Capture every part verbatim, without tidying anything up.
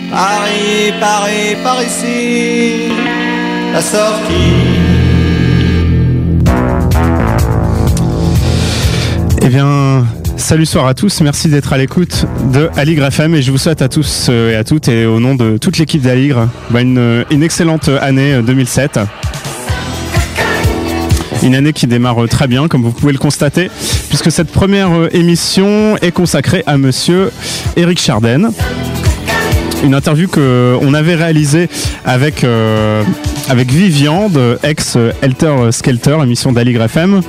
Paris, Paris, par ici, la sortie. Eh bien, salut soir à tous, merci d'être à l'écoute de Aligre F M et je vous souhaite à tous et à toutes et au nom de toute l'équipe d'Aligre bah une, une excellente année deux mille sept. Une année qui démarre très bien, comme vous pouvez le constater, puisque cette première émission est consacrée à monsieur Eric Chardin. Une interview qu'on avait réalisée avec, euh, avec Vivian, de ex-Helter Skelter, émission d'Aligre F M.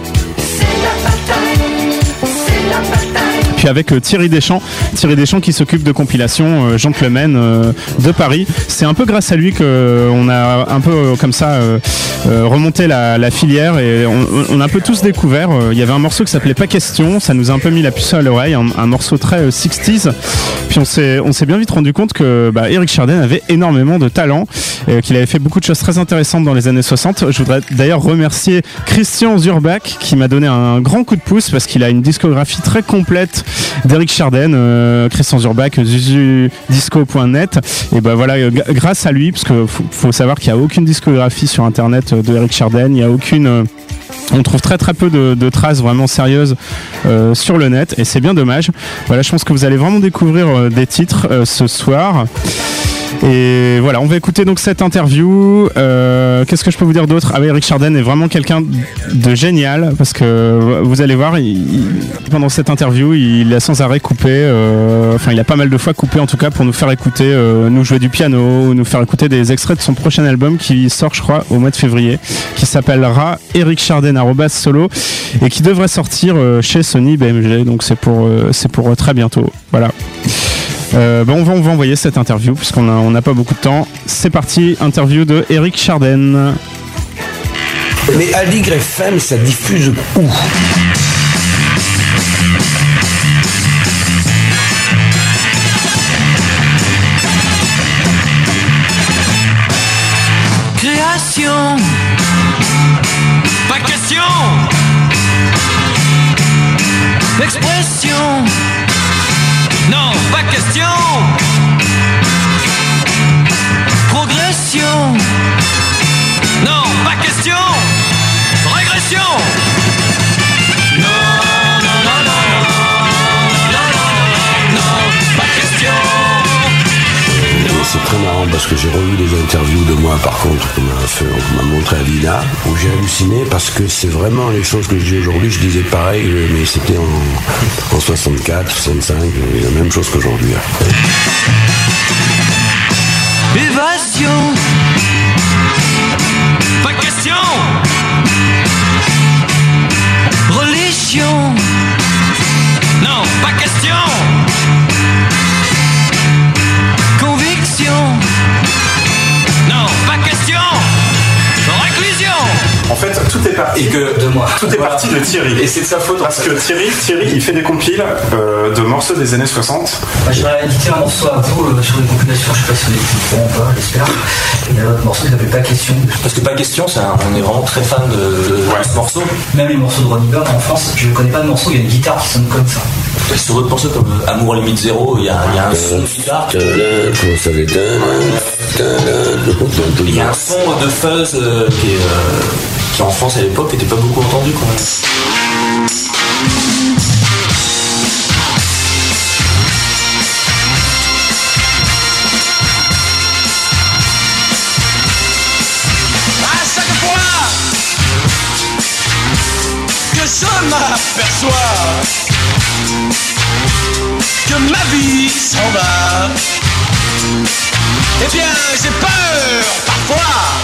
Puis avec euh, Thierry Deschamps, Thierry Deschamps qui s'occupe de compilation euh, Gentleman euh, de Paris. C'est un peu grâce à lui qu'on a un peu euh, comme ça euh, euh, remonté la, la filière et on, on a un peu tous découvert. Il euh, y avait un morceau qui s'appelait Pas Question, ça nous a un peu mis la puce à l'oreille, un, un morceau très euh, sixties. Puis on s'est, on s'est bien vite rendu compte que bah, Eric Chardin avait énormément de talent, et qu'il avait fait beaucoup de choses très intéressantes dans les années soixante. Je voudrais d'ailleurs remercier Christian Zurbach qui m'a donné un grand coup de pouce parce qu'il a une discographie très complète d'Eric Chardin, euh, Christian Zurbach, zuzudisco point net. Et ben voilà, g- grâce à lui, parce qu'il faut, faut savoir qu'il n'y a aucune discographie sur internet de Eric Chardin, il n'y a aucune. Euh, On trouve très très peu de, de traces vraiment sérieuses euh, sur le net et c'est bien dommage. Voilà, je pense que vous allez vraiment découvrir euh, des titres euh, ce soir. Et voilà, on va écouter donc cette interview. Euh, qu'est-ce que je peux vous dire d'autre ? Ah oui, Eric Chardin est vraiment quelqu'un de génial parce que vous allez voir, il, il, pendant cette interview, il a sans arrêt coupé. Euh, enfin, il a pas mal de fois coupé en tout cas pour nous faire écouter, euh, nous jouer du piano, nous faire écouter des extraits de son prochain album qui sort, je crois, au mois de février, qui s'appellera Eric Chardin arobase solo et qui devrait sortir euh, chez Sony B M G. Donc c'est pour, euh, c'est pour euh, très bientôt. Voilà. Euh, bon, on va, on va envoyer cette interview puisqu'on a, on n'a pas beaucoup de temps. C'est parti, interview de Eric Chardin. Mais Aligre F M, ça diffuse où ? Création, pas question. Expression, non, pas question. Progression, non, pas question. Régression, non, non, non, non, non, non, non, non, pas question. Et c'est très marrant parce que j'ai revu des interviews de moi par contre qu'on m'a, fait, qu'on m'a montré à Lina où j'ai halluciné parce que c'est vraiment les choses que je dis aujourd'hui, je disais pareil mais c'était en, en soixante-quatre, soixante-cinq, la même chose qu'aujourd'hui. Évasion, pas question. Religion, non, pas question. Conviction, non, pas question. Réclusion. En fait, tout est parti Et que de moi. Tout est Voilà. parti de Thierry. Et c'est de sa faute. Parce que Thierry, Thierry, il fait des compiles euh, de morceaux des années soixante. Bah, j'aurais édité un morceau à vous euh, sur les compilations, je sais pas si on l'écoute ou pas, j'espère. Il y a un autre morceau qui s'appelle Pas Question. Parce que pas question, c'est un- on est vraiment très fan de, de Ouais. ce morceau. Même les morceaux de Ronnie Bird en France, je ne connais pas de morceau, il y a une guitare qui sonne comme ça. Et sur d'autres morceaux comme euh, Amour limite zéro, il y a, il y a un son de guitare. Comment ça fait ? Il y a un son de fuzz euh, qui, est, euh, qui en France à l'époque n'était pas beaucoup entendu quand même. À chaque fois que je m'aperçois que ma vie s'en va, eh bien j'ai peur parfois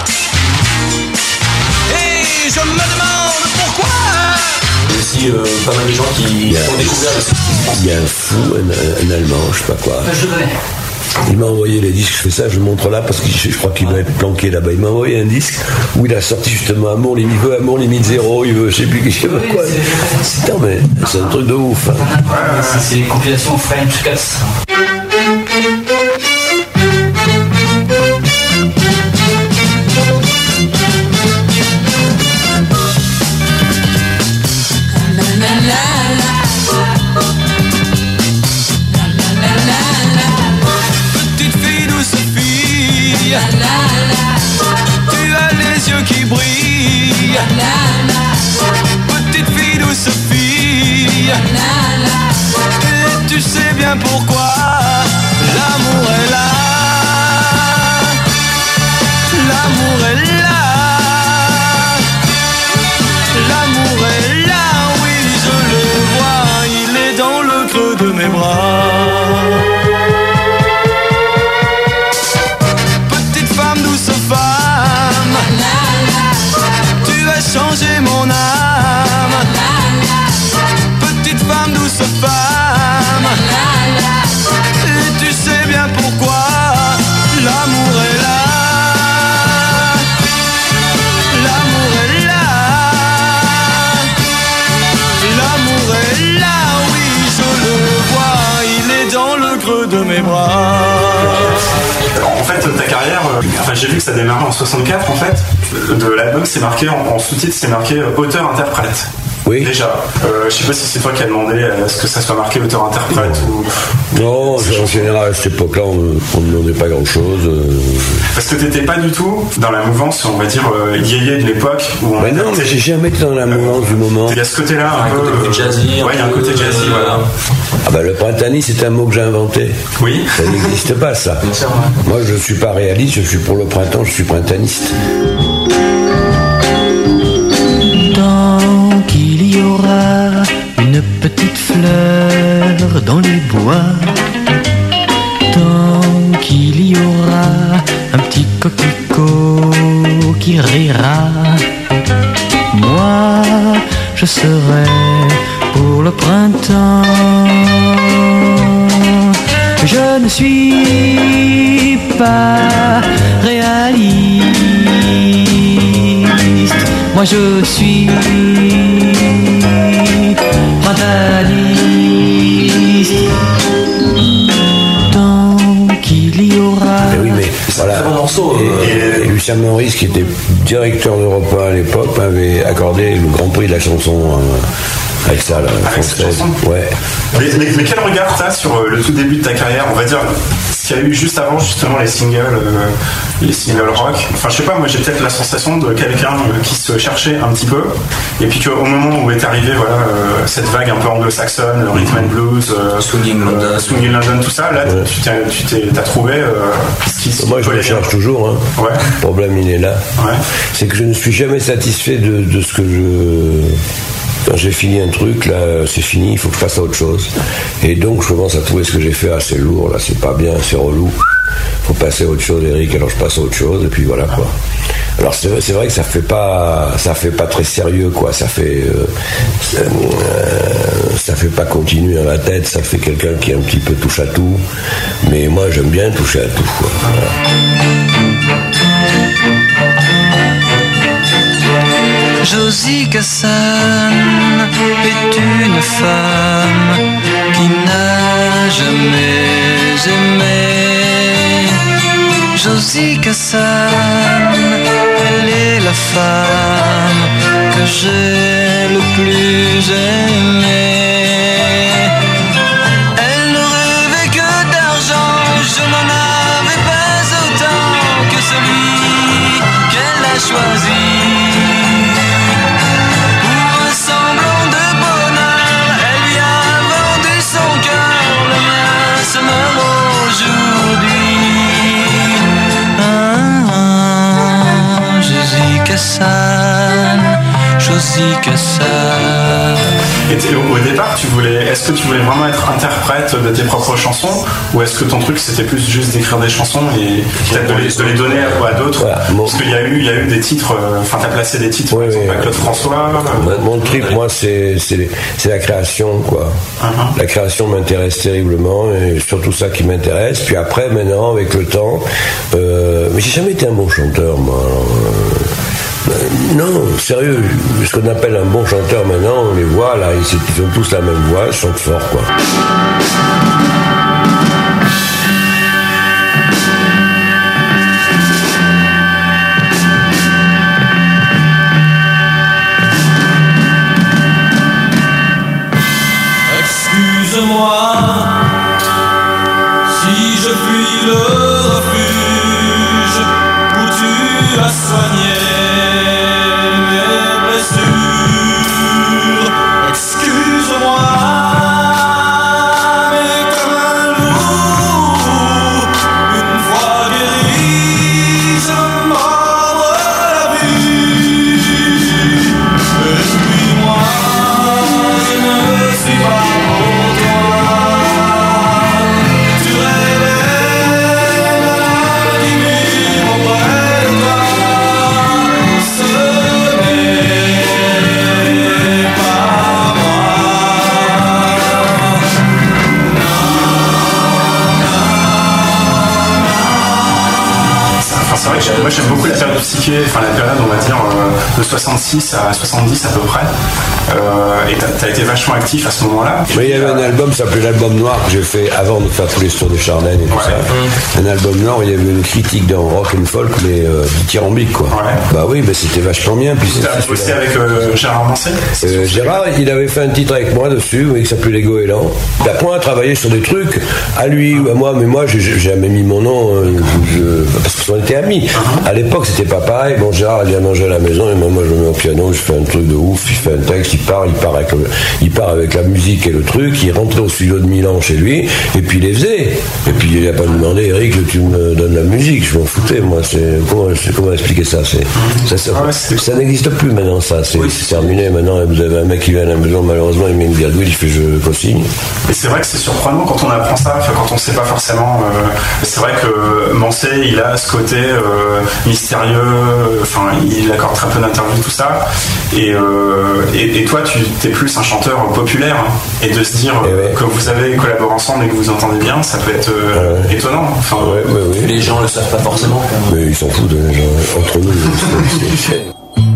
et je me demande pourquoi. Il y a aussi euh, pas mal de gens qui Yeah. ont découvert le Il y a un fou, un, un Allemand, je sais pas quoi. Euh, je le connais. Il m'a envoyé les disques, je fais ça, je le montre là parce que je, je crois qu'il doit être planqué là-bas. Il m'a envoyé un disque où il a sorti justement Amour limite, il veut Amour limite zéro, il veut je sais plus je sais pas Oui, quoi. c'est- Putain mais c'est un truc de ouf. Hein. C'est, c'est les compilations French Cuts. Petite fille douce Tu as les yeux qui brillent, petite fille douce fille. Et tu sais bien pourquoi l'amour est là. L'amour est là. L'amour est là, oui je le vois. Il est dans le creux de mes bras. Petite femme, douce femme, tu as changé mon âme. Petite femme, douce femme, et tu sais bien pourquoi l'amour est là. L'amour est là. L'amour est là, oui je le vois. Il est dans le creux de mes bras. En fait, ta carrière, euh, enfin, j'ai vu que ça démarrait en soixante-quatre en fait. De l'album, c'est marqué en, en sous-titre, c'est marqué euh, auteur-interprète. Oui. Déjà, euh, je sais pas si c'est toi qui as demandé à ce que ça soit marqué auteur-interprète ou. Non, en général à cette époque-là, on ne demandait pas grand-chose. Euh... Parce que t'étais pas du tout dans la mouvance, on va dire, euh, yéyé de l'époque. Où on mais non, mais j'ai jamais été dans la mouvance du moment. Il y a ce côté-là un, un peu. côté plus jazzy. Ouais, il y a un côté jazzy, euh... voilà. Ah bah le printanier, c'est un mot que j'ai inventé. Oui. Ça n'existe pas, ça. Moi, je suis pas réaliste, je suis pour le printemps, je suis printaniste. Tant qu'il y aura une petite fleur dans les bois, tant qu'il y aura un petit coquelicot qui rira, moi je serai pour le printemps. Je ne suis pas réaliste, moi je suis printanier. Tant qu'il y aura. Mais oui, mais voilà. Un morceau, et, euh... et Lucien Maurice, qui était directeur d'Europe un à l'époque, m'avait accordé le Grand Prix de la chanson euh, avec ça, la avec cette française. chanson. Ouais. Mais, mais, mais quel regard t'as sur euh, le tout début de ta carrière, on va dire, ce qu'il y a eu juste avant justement les singles, euh, les singles rock. Enfin, je sais pas, moi j'ai peut-être la sensation de quelqu'un euh, qui se cherchait un petit peu, et puis qu'au moment où est arrivée voilà euh, cette vague un peu anglo-saxonne, euh, rhythm and blues, euh, Swinging London, euh, Swinging London, tout ça, là ouais. tu t'es, tu t'es, t'as trouvé euh, ce qui. Ce Moi, qui je me cherche bien. Toujours. Hein. Ouais. Le problème, il est là. Ouais. C'est que je ne suis jamais satisfait de, de ce que je. Quand j'ai fini un truc, là, c'est fini, il faut que je passe à autre chose. Et donc, je commence à trouver ce que j'ai fait assez lourd, là, c'est pas bien, c'est relou. Faut passer à autre chose, Eric, alors je passe à autre chose, et puis voilà, quoi. Alors, c'est, c'est vrai que ça fait pas, ça fait pas très sérieux, quoi, ça fait, euh, ça, euh, ça fait pas continuer dans la tête, ça fait quelqu'un qui un petit peu touche à tout. Mais moi, j'aime bien toucher à tout, quoi. Voilà. Josie Cassan est une femme qui n'a jamais aimé. Josie Cassan, elle est la femme que j'ai le plus aimée. Elle ne rêvait que d'argent, je n'en avais pas autant que celui qu'elle a choisi. Josie Cassan. Et au départ, tu voulais, est-ce que tu voulais vraiment être interprète de tes propres chansons, ou est-ce que ton truc c'était plus juste d'écrire des chansons et peut-être de les, de les donner à, à d'autres, voilà, mon... Parce qu'il y a eu, il y a eu des titres, enfin euh, t'as placé des titres, oui, par exemple, oui, à Claude François. Euh... Mon trip, moi, c'est, c'est, c'est la création, quoi. Uh-huh. La création m'intéresse terriblement, et surtout ça qui m'intéresse. Puis après, maintenant, avec le temps, euh, mais j'ai jamais été un bon chanteur, moi. Euh, Non, sérieux, ce qu'on appelle un bon chanteur maintenant, on les voit là, ils ont tous la même voix, ils chantent fort, quoi. Excuse-moi si je fuis le refuge as soigné mes blessures. Excuse-moi, mais comme un loup, une fois guéri, je me mordre la vue. Et puis moi, je ne suis pas pour toi. Tu rêvais d'un qui vit auprès de toi. Ce n'est pas Enfin, c'est vrai que j'aime- moi j'aime beaucoup la période psyché, enfin la période on va dire euh, de soixante-six à soixante-dix à peu près. Euh, et t'as, t'as été vachement actif à ce moment-là. Mais il y avait un album qui s'appelait l'album noir que j'ai fait avant de faire tous les tours de Chardin et tout Ouais. ça. Un album noir où il y avait une critique d'un rock and folk mais euh, dithyrambique quoi. Ouais. Bah oui, mais c'était vachement bien. Puis T'as c'était- bossé avec euh, Gérard Manset. Euh, Gérard, il avait fait un titre avec moi dessus, oui, qui s'appelait Les Goélands. Il a point à travailler sur des trucs, à lui ou à moi, mais moi, j'ai j'ai jamais mis mon nom, euh, je- parce qu'on était amis. À l'époque, c'était pas pareil. Bon, Gérard, il vient manger à la maison, et moi, moi, je me mets au piano, je fais un truc de ouf, il fait un texte, il part, il part avec, le- il part avec la musique et le truc, il rentrait au studio de Milan chez lui, et puis il les faisait. Et puis il a pas demandé, Eric, tu me donnes la musique, je m'en foutais, moi, c'est, comment, c'est- comment expliquer ça, c'est, ça, ça, Ouais, c'est- ça n'existe plus maintenant, ça, c'est, Oui, c'est terminé. Maintenant, vous avez un mec qui vient à la maison, malheureusement, il met une birdouille, il fait je co-signe. Et c'est vrai que c'est surprenant quand on apprend ça, enfin, quand on sait pas forcément. euh, c'est vrai que Manset, il a ce côté euh, mystérieux, enfin, il accorde très peu d'interviews, tout ça. Et, euh, et, et toi, tu es plus un chanteur populaire, hein, et de se dire Eh euh, ouais. que vous avez collaboré ensemble et que vous entendez bien, ça peut être euh, Ouais. étonnant. Enfin, Ouais, ouais, ouais. Les gens le savent pas forcément. Mais ils s'en foutent, les gens, entre nous. c'est- c'est-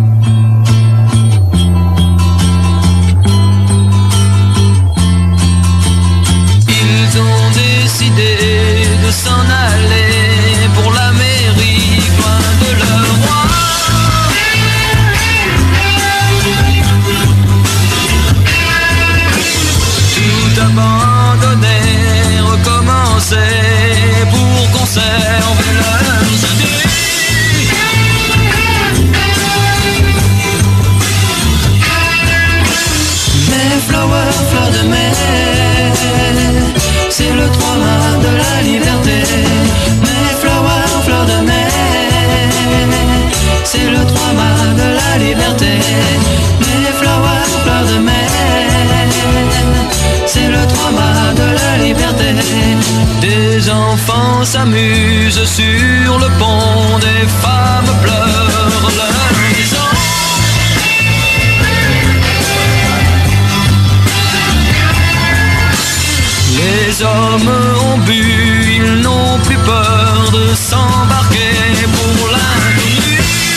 Ils ont décidé de s'en aller pour la mairie, loin de leur roi. Tout abandonner, recommencer pour conserver leurs idées. Mes flowers, fleurs de mer, c'est le trois mâts de la liberté. Mes flowers, fleurs de mer, c'est le trois mâts de la liberté. Mes flowers, fleurs de mer, c'est le trois mâts de la liberté. Des enfants s'amusent sur le pont, des femmes pleurent leur maison. Les hommes ont bu, ils n'ont plus peur de s'embarquer pour l'inconnu.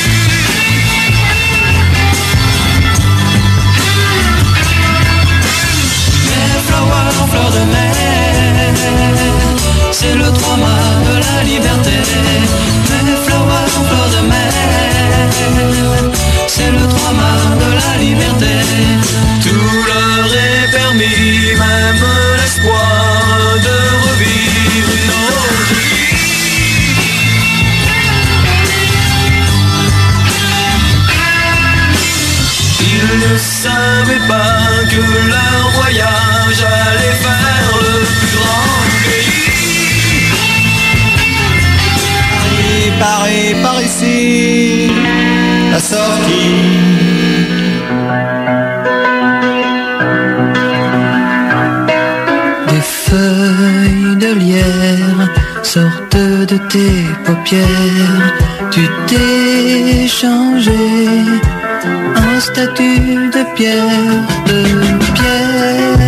Mes flowers, fleurs de mer, c'est le trois mâts de la liberté. Mes flowers, fleurs de mer, c'est le trois mâts de la liberté. Tout leur est permis, même l'espoir de revivre une autre vie. Ils ne savaient pas que leur voyage allait faire le plus grand pays. Paris, Paris, par ici, la sortie. Des feuilles de lierre sortent de tes paupières. Tu t'es changé en statue de pierre, de pierre.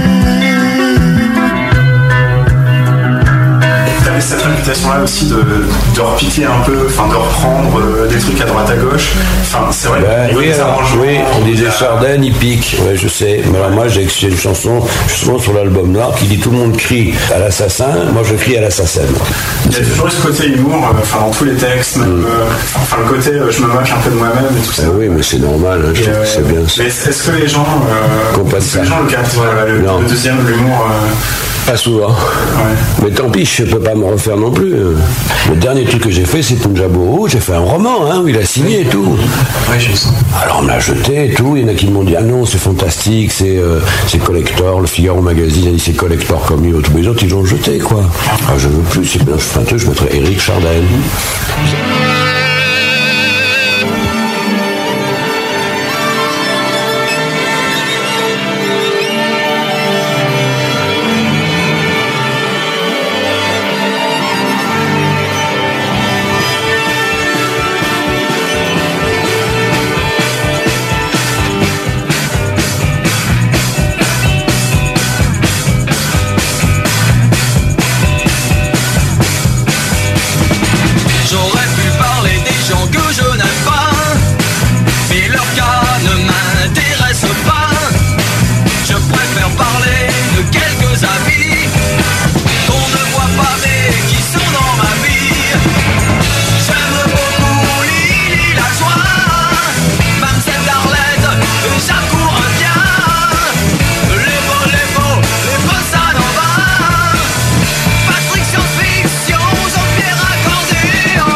T'avais cette réputation-là aussi de, de repiquer un peu, enfin de reprendre euh, des trucs à droite à gauche. Enfin, c'est vrai. Bah, au niveau oui, des alors, arrangements, oui, on il y disait a- Chardin, il pique, ouais, je sais. Mais alors moi, j'ai j'ai une chanson, justement sur l'album noir, qui dit tout le monde crie à l'assassin, moi je crie à l'assassin. Il y a toujours eu ce côté humour, euh, enfin dans tous les textes, même, Mm. euh, enfin le côté euh, je me moque un peu de moi-même et tout ça. Ah oui, mais c'est normal, hein, je Et, trouve euh, que c'est bien. Mais est-ce que les gens, euh, Comprennent est-ce que ça. les gens le captent, voilà, le, Non. le deuxième, l'humour, euh, Pas souvent. Ouais. Mais tant pis, je peux pas me refaire non plus. Le dernier truc que j'ai fait, c'est Punjabourou. J'ai fait un roman, hein, où il a signé et tout. Ouais, j'ai vu ça. Alors on me l'a jeté et tout. Il y en a qui m'ont dit ah non, c'est fantastique, c'est euh, c'est collector. Le Figaro Magazine a dit c'est collector comme lui. Tous les autres, ils l'ont jeté, quoi. Ah, je veux plus. C'est bien, je ferai un truc, je mettrai Éric Chardin. J'aurais pu parler des gens que je n'aime pas, mais leur cas ne m'intéresse pas. Je préfère parler de quelques amis qu'on ne voit pas mais qui sont dans ma vie. J'aime beaucoup Lily la joie, Mamselle d'Arlette et Jacques Courantien. Les beaux, les beaux, les bossa nova, Patrick Science-Fiction, Jean-Pierre Accordéon.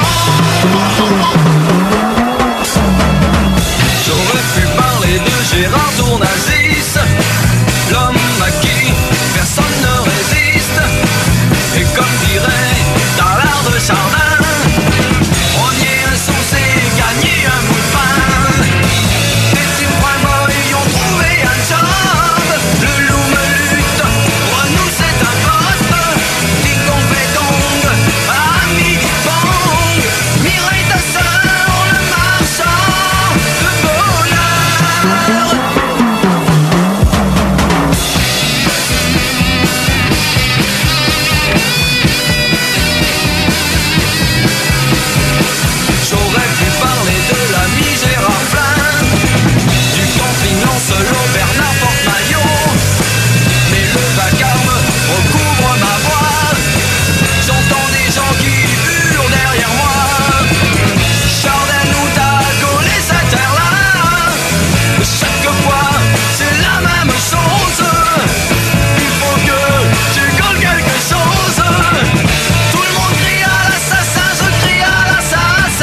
J'aurais pu parler de Gérard Tournazis, l'homme à qui personne ne résiste. Et comme dirait Tallard de Chardin, on y est insoucié, gagner un bout de pain. Des types vraiment y ont trouvé un job. Le loup me lutte, Renou c'est un poste. Ding dong fait dong, ami bang. Mireille ta sœur, le marchand de bonheur. J'aurais pu parler de l'ami Gérard Flin, du camping Lancelot, Bernard Porte-Maillot, mais le vacarme recouvre ma voix. J'entends des gens qui hurlent derrière moi. Chardin nous t'a gaulé cette terre-là. Chaque fois c'est la même chose. Il faut que tu gaules quelque chose. Tout le monde crie à l'assassin, je crie à l'assassin.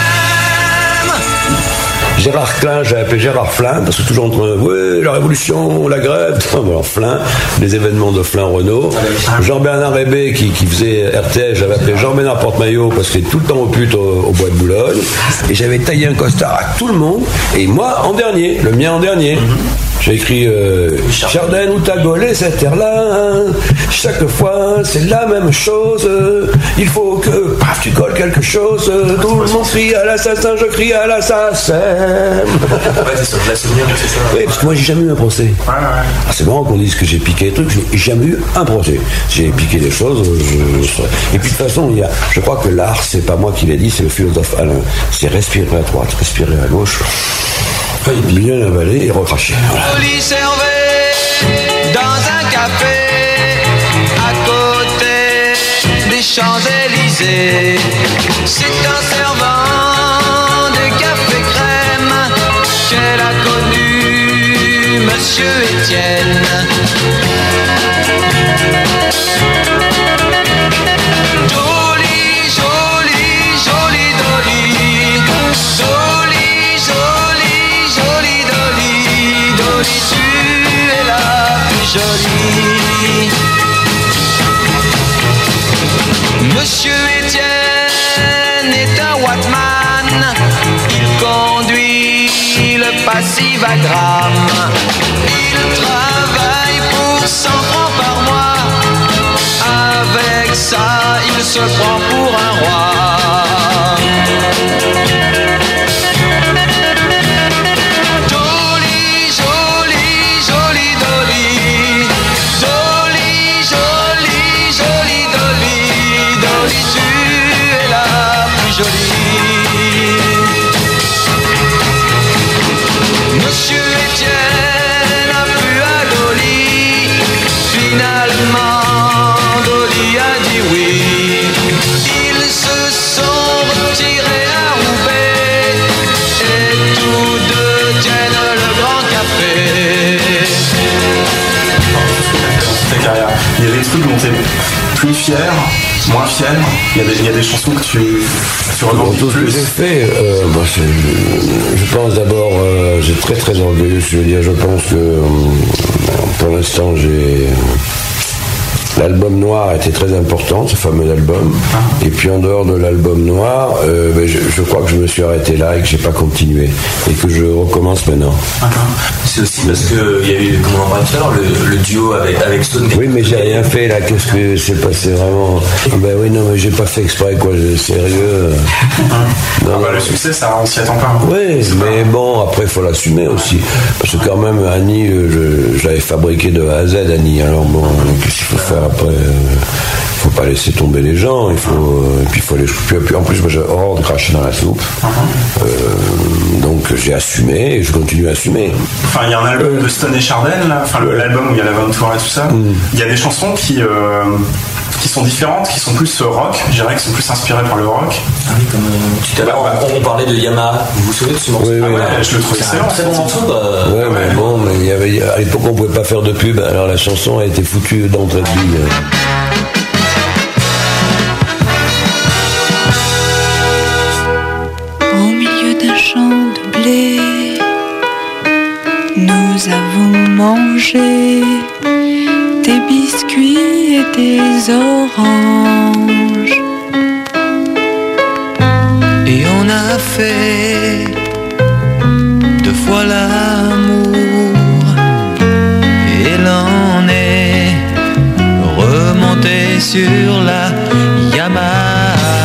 Gérard Klein, j'ai appelé Gérard Flin, parce que toujours entre oui, la révolution, la grève, alors Flin, les événements de Flin Renault. Jean-Bernard Hébé qui, qui faisait R T L, j'avais appelé Jean-Bernard Porte-Maillot parce qu'il est tout le temps au pute au, au bois de Boulogne. Et j'avais taillé un costard à tout le monde, et moi en dernier, le mien en dernier. J'ai écrit euh, Chardin ou t'as gaulé cette terre-là. Chaque fois c'est la même chose. Il faut que paf, tu colles quelque chose. Tout le monde crie à l'assassin, je crie à l'assassin. Ouais, c'est ça, de la souvenir, c'est ça. Oui, parce que moi j'ai jamais eu un procès. Ouais, ouais. Ah, c'est marrant qu'on dise que j'ai piqué des trucs, je n'ai jamais eu un procès. J'ai piqué des choses, je, je serais- et puis de toute façon, il y a, je crois que l'art, c'est pas moi qui l'ai dit, c'est le philosophe Alain. C'est respirer à droite, respirer à gauche, bien avaler et recracher. Voilà. Oli servait dans un café à côté des Champs-Élysées. C'est un servant de café crème qu'elle a connu, Monsieur Étienne. Jolie, jolie, jolie Dolly. Jolie, jolie, jolie Dolly. Dolly, tu es la plus jolie. Monsieur Étienne est un Wattman. Il conduit le Passivagramme. Il travaille pour cent francs par mois. Avec ça, il se prend pour un roi. Jolie, jolie, jolie Dolly. Jolie, jolie, jolie Dolly. Dolly, tu es la plus jolie. Monsieur Étienne a plu à Dolly. Finalement, Dolly a dit oui. Ils se sont retirés à Roubaix et tous deux tiennent le grand café. Ta carrière. Il y avait des trucs plus fier, moins fier? Il y a des, il y a des chansons que tu, tu revendiques tout ce que plus. j'ai fait, euh, bah, c'est- je, je pense d'abord, euh, j'ai très très orgueilleux, je veux dire, je pense que euh, pour l'instant j'ai... L'album noir était très important, ce fameux album. Et puis en dehors de l'album noir, euh, ben, je, je crois que je me suis arrêté là et que j'ai pas continué. Et que je recommence maintenant. C'est aussi parce que il y a eu, comme on en parlait tout à l'heure, le, le duo avec, avec Stone. Oui, mais j'ai rien fait là, qu'est-ce que c'est passé vraiment? Ben oui, non, mais j'ai pas fait exprès, quoi, j'ai- sérieux. Ah bah, le succès, ça, on s'y attend pas. Oui, mais bon, après, il faut l'assumer aussi. Parce que quand même, Annie, euh, je, je l'avais fabriqué de A à Z, Annie. Alors bon, qu'est-ce qu'il faut faire après? Il faut pas laisser tomber les gens, il faut, euh, et puis il faut les... Puis, puis en plus, moi j'ai horreur de cracher dans la soupe. Euh, donc j'ai assumé et je continue à assumer. Enfin, il y a un album de Stone et Chardin, là, enfin le- l'album où il y a la Ventura et tout ça. Il y a des chansons qui, euh, qui sont différentes, qui sont plus euh, rock, je dirais, qui sont plus inspirées par le rock. Ah oui, comme euh, tout à l'heure, on, on parlait de Yamaha. Vous vous souvenez de ce morceau? Oui, oui. Ah ouais, je le trouve C'est excellent. un très bon morceau. Bah, Ouais, mais bon, mais il y avait, à l'époque on pouvait pas faire de pub, alors la chanson a été foutue d'entrée de vie. Au milieu d'un champ de blé, nous avons mangé des biscuits et des oranges. Et on a fait deux fois l'amour. Et l'on est remonté sur la Yamaha.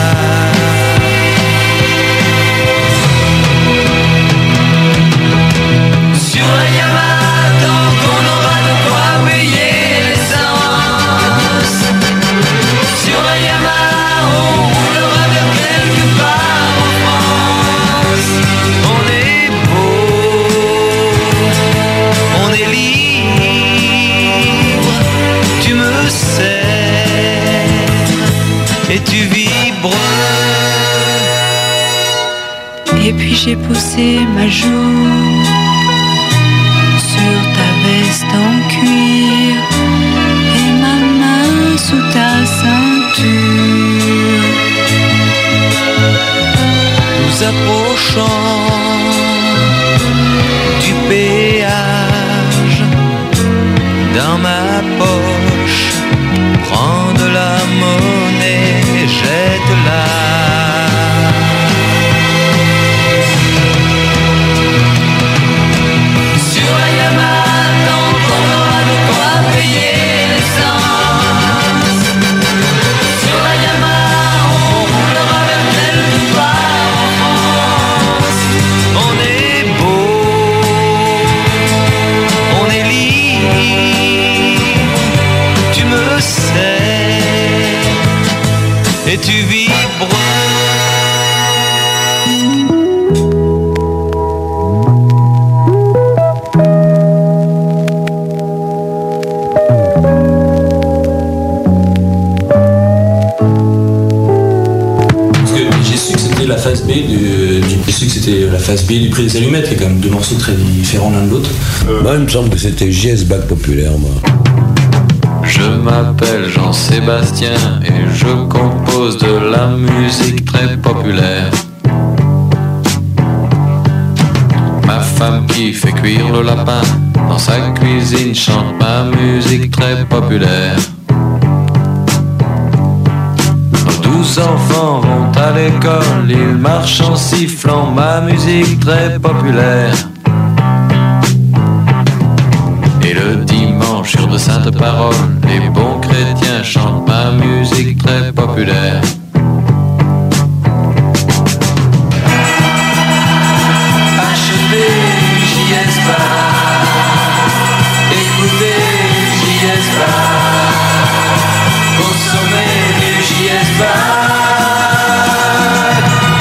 Sur la Yamaha, tant qu'on aura de quoi payer l'essence. Sur la Yamaha, on roulera vers quelque part en France. On est beau, on est libre, tu me sers et tu vibres. Et puis j'ai poussé ma joue sur ta veste en cuir et ma main sous ta ceinture. Nous approchons du péage. Dans ma poche, prends de la monnaie, jette-la. Sur la Yamaha, tant qu'on aura de quoi payer l'essence. Sur la Yamaha, on roulera vers quelque part en France. On est beau, on est libre, tu me sers et tu vibres. Parce que j'ai su que c'était la phase B du, du- j'ai su que c'était la phase B du prix des allumettes, qui est quand même deux morceaux très différents l'un de l'autre. Moi, il me semble que c'était J S Bac Populaire, moi. Je m'appelle Jean-Sébastien et je compose de la musique très populaire. Ma femme qui fait cuire le lapin dans sa cuisine chante ma musique très populaire. Nos douze enfants vont à l'école, ils marchent en sifflant ma musique très populaire. Et le dimanche sur de saintes paroles, les bons chrétiens chantent ma musique très populaire. Achetez du J S Bar, écoutez du J S Bar, consommez du J S Bar.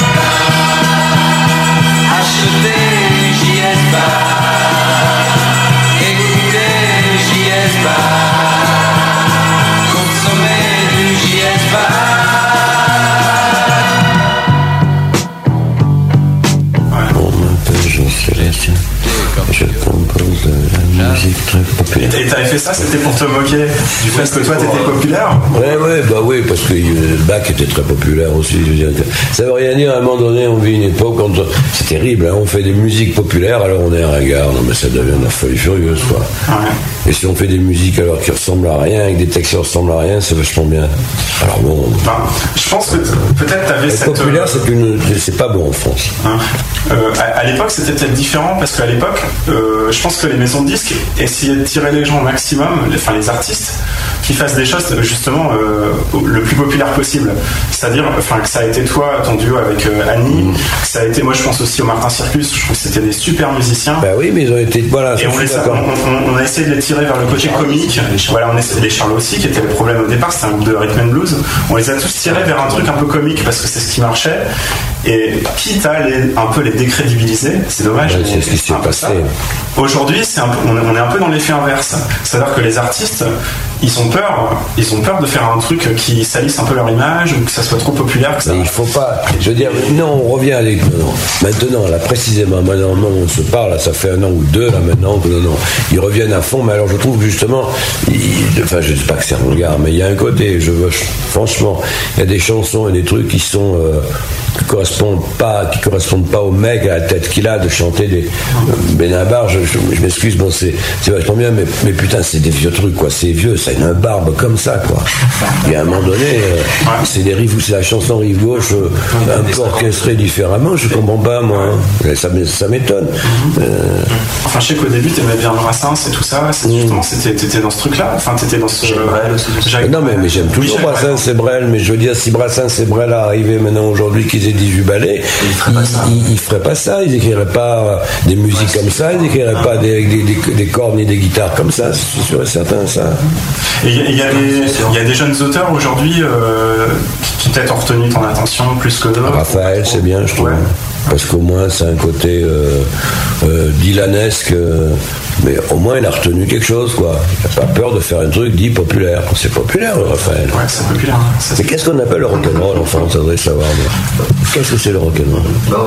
Achetez du J S Bar, écoutez du J S Bar, consommez du J S Bar. t'avais fait ça, c'était pour te moquer du fait que toi t'étais populaire? Ouais, ouais, bah oui, parce que euh, Bach était très populaire aussi. Je veux dire, ça veut rien dire, à un moment donné, on vit une époque quand c'est terrible, hein, on fait des musiques populaires, alors on est un regard, non mais ça devient de la folie furieuse, quoi. Ouais. Et si on fait des musiques alors qui ressemblent à rien, avec des textes qui ressemblent à rien, c'est vachement bien. Alors bon. Enfin, je pense que peut-être t'avais cette. Populaire, c'est une, c'est pas bon en France. Hein. Euh, à, à l'époque, c'était peut-être différent parce qu'à l'époque, euh, je pense que les maisons de disques essayaient de tirer les gens au maximum, les, enfin les artistes, qui fassent des choses justement euh, le plus populaire possible. C'est-à-dire, enfin que ça a été toi, ton duo avec euh, Annie, mmh. que ça a été, moi je pense aussi au Martin Circus. Je trouve que c'était des super musiciens. Bah oui, mais ils ont été voilà. Et on, les a, on, on, on a essayé de les tirer vers le côté comique. Voilà, on essaie les Charles aussi, qui était le problème au départ, c'était un groupe de rhythm and blues. On les a tous tirés vers un truc un peu comique parce que c'est ce qui marchait. Et quitte à les, un peu les décrédibiliser, c'est dommage. Ouais, c'est ce qui s'est passé. Aujourd'hui, c'est un peu, on est un peu dans l'effet inverse. C'est-à-dire que les artistes, ils ont peur, ils ont peur de faire un truc qui salisse un peu leur image ou que ça soit trop populaire. Que ça... Mais il faut pas. Je veux dire, non, on revient à maintenant. Maintenant, là, précisément, maintenant, on se parle, là, ça fait un an ou deux, là, maintenant, que non, non. Ils reviennent à fond, mais alors je trouve que justement, ils, enfin, je ne dis pas que c'est un regard, mais il y a un côté, je veux, franchement, il y a des chansons et des trucs qui sont. Euh, qui correspondent pas, qui correspondent pas au mec à la tête qu'il a de chanter des euh, Benabar. Je, je, je m'excuse, bon c'est c'est vachement bien, mais, mais putain c'est des vieux trucs quoi, c'est vieux, ça a une barbe comme ça quoi. Et à un moment donné, euh, c'est des rives, c'est la chanson rive gauche euh, un peu orchestrée différemment. Je comprends pas moi. Hein. Ça, ça m'étonne. Euh... Enfin je sais qu'au début t'aimais bien Brassens et tout ça. C'est justement, c'était, t'étais dans ce truc-là. Enfin t'étais dans ce. Brel aussi. Non mais, mais j'aime toujours oui, Brassens et Brel, mais je veux dire si Brassens et Brel arrivaient maintenant aujourd'hui qu'ils aient dix-huit ballets, ils feraient pas ça. Ils, ils feraient pas ça, ils écriraient pas des musiques comme ça, ils écriraient pas des, des, des, des cordes ni des guitares comme ça, c'est sûr et certain ça. Et il y, y, y a des jeunes auteurs aujourd'hui euh, qui peut-être ont retenu ton attention plus que d'autres. Raphaël, c'est bien, je trouve. Ouais. Parce qu'au moins c'est un côté euh, euh, dylanesque, euh, mais au moins il a retenu quelque chose quoi. Il n'a pas peur de faire un truc dit populaire. C'est populaire le Raphaël. Ouais, c'est populaire. Ça, mais qu'est-ce qu'on appelle le rock'n'roll enfin, ça devrait savoir. Mais... Qu'est-ce que c'est le rock'n'roll?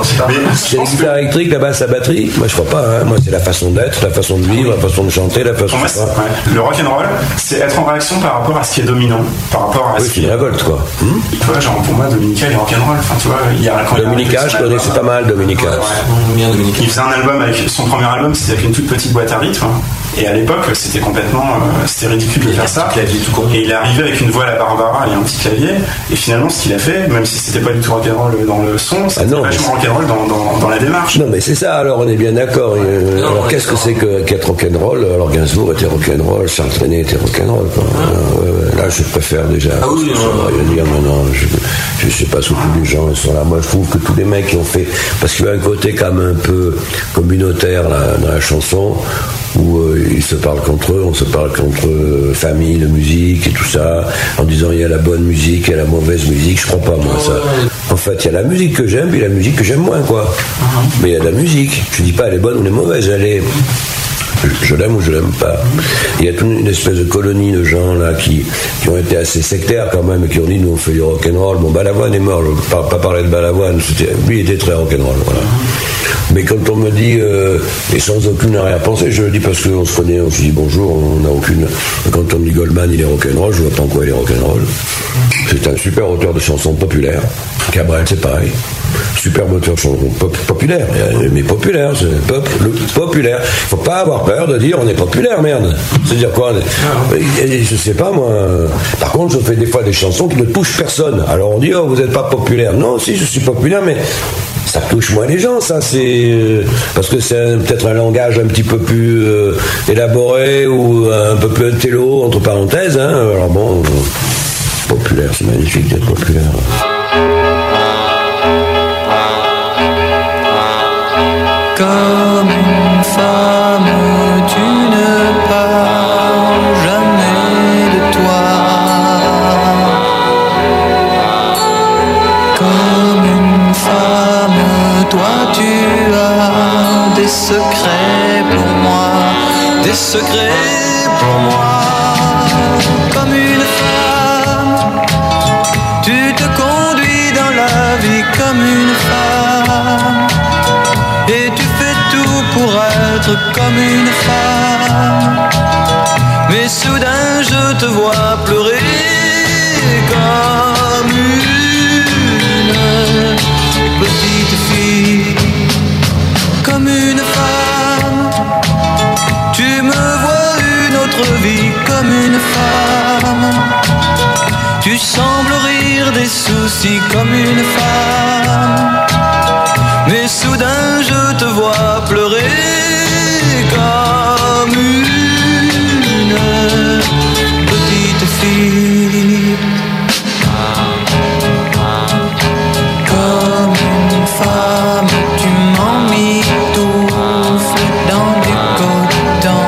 C'est les guitares électriques, la basse, la batterie? Moi je crois pas. Hein. Moi c'est la façon d'être, la façon de vivre, la façon de chanter, la façon. Moi, de ouais. Le rock'n'roll, c'est être en réaction par rapport à ce qui est dominant, par rapport à oui, ce qui est une révolte quoi. Hum tu vois, genre pour moi Dominica il est rock'n'roll. Enfin tu vois, il y a quand Dominica, je connais, c'est pas mal Dominica. Ouais, ouais. Il faisait un album avec son premier album, c'était avec une toute petite boîte à rythme. Et à l'époque, c'était complètement, euh, c'était ridicule de faire ça. Et il est arrivé avec une voix à la Barbara et un petit clavier. Et finalement, ce qu'il a fait, même si c'était pas du tout rock'n'roll dans le son, c'était ah vachement rock'n'roll dans, dans, dans la démarche. Non, mais c'est ça. Alors, on est bien d'accord. Euh, non, alors, qu'est-ce que c'est que, qu'être rock'n'roll? Alors, Gainsbourg était rock'n'roll, Charles Trenet était rock'n'roll. Ah. Euh, là, je préfère déjà. Ah oui, je ne rien dire maintenant. Je, je sais pas sous tous les gens ils sont là. Moi, je trouve que tous les mecs qui ont fait, parce qu'il y a un côté quand même un peu communautaire là, dans la chanson. Où euh, ils se parlent contre eux, on se parle contre euh, famille, de musique et tout ça, en disant il y a la bonne musique, il y a la mauvaise musique, je crois pas moi ça. En fait, il y a la musique que j'aime et la musique que j'aime moins quoi. Mais il y a de la musique, je dis pas elle est bonne ou elle est mauvaise, elle est... Je l'aime ou je l'aime pas. Il y a toute une espèce de colonie de gens là qui, qui ont été assez sectaires quand même et qui ont dit nous on fait du rock'n'roll. Bon, Balavoine est mort, je ne vais pas parler de Balavoine, c'était, lui il était très rock'n'roll, voilà. Mais quand on me dit, euh, et sans aucune arrière-pensée, je le dis parce qu'on se connaît, on se dit bonjour, on n'a aucune. Quand on me dit Goldman il est rock'n'roll, je vois pas en quoi il est rock'n'roll. C'est un super auteur de chansons populaires. Cabrel c'est pareil. Super auteur de chansons pop, populaires, mais populaire, c'est pop, le populaire. Il faut pas avoir peur de dire on est populaire, merde. C'est-à-dire quoi? Je sais pas moi. Par contre, je fais des fois des chansons qui ne touchent personne. Alors on dit oh vous n'êtes pas populaire. Non, si je suis populaire, mais ça touche moins les gens, ça c'est parce que c'est un, peut-être un langage un petit peu plus euh, élaboré ou un peu plus télo entre parenthèses. Hein. Alors bon, populaire, c'est magnifique d'être populaire. Comme une femme, tu ne parles jamais de toi. Comme une femme, toi tu as des secrets pour moi, des secrets pour moi. Comme une femme, tu te conduis dans la vie comme une femme. Et tu fais tout pour être comme une femme. Mais soudain je te vois pleurer comme une petite fille, comme une femme. Tu me vois une autre vie comme une femme. Tu sembles rire des soucis comme une femme. Mais soudain je te vois pleurer comme une petite fille, comme une femme. Tu m'emmitoufles dans du coton,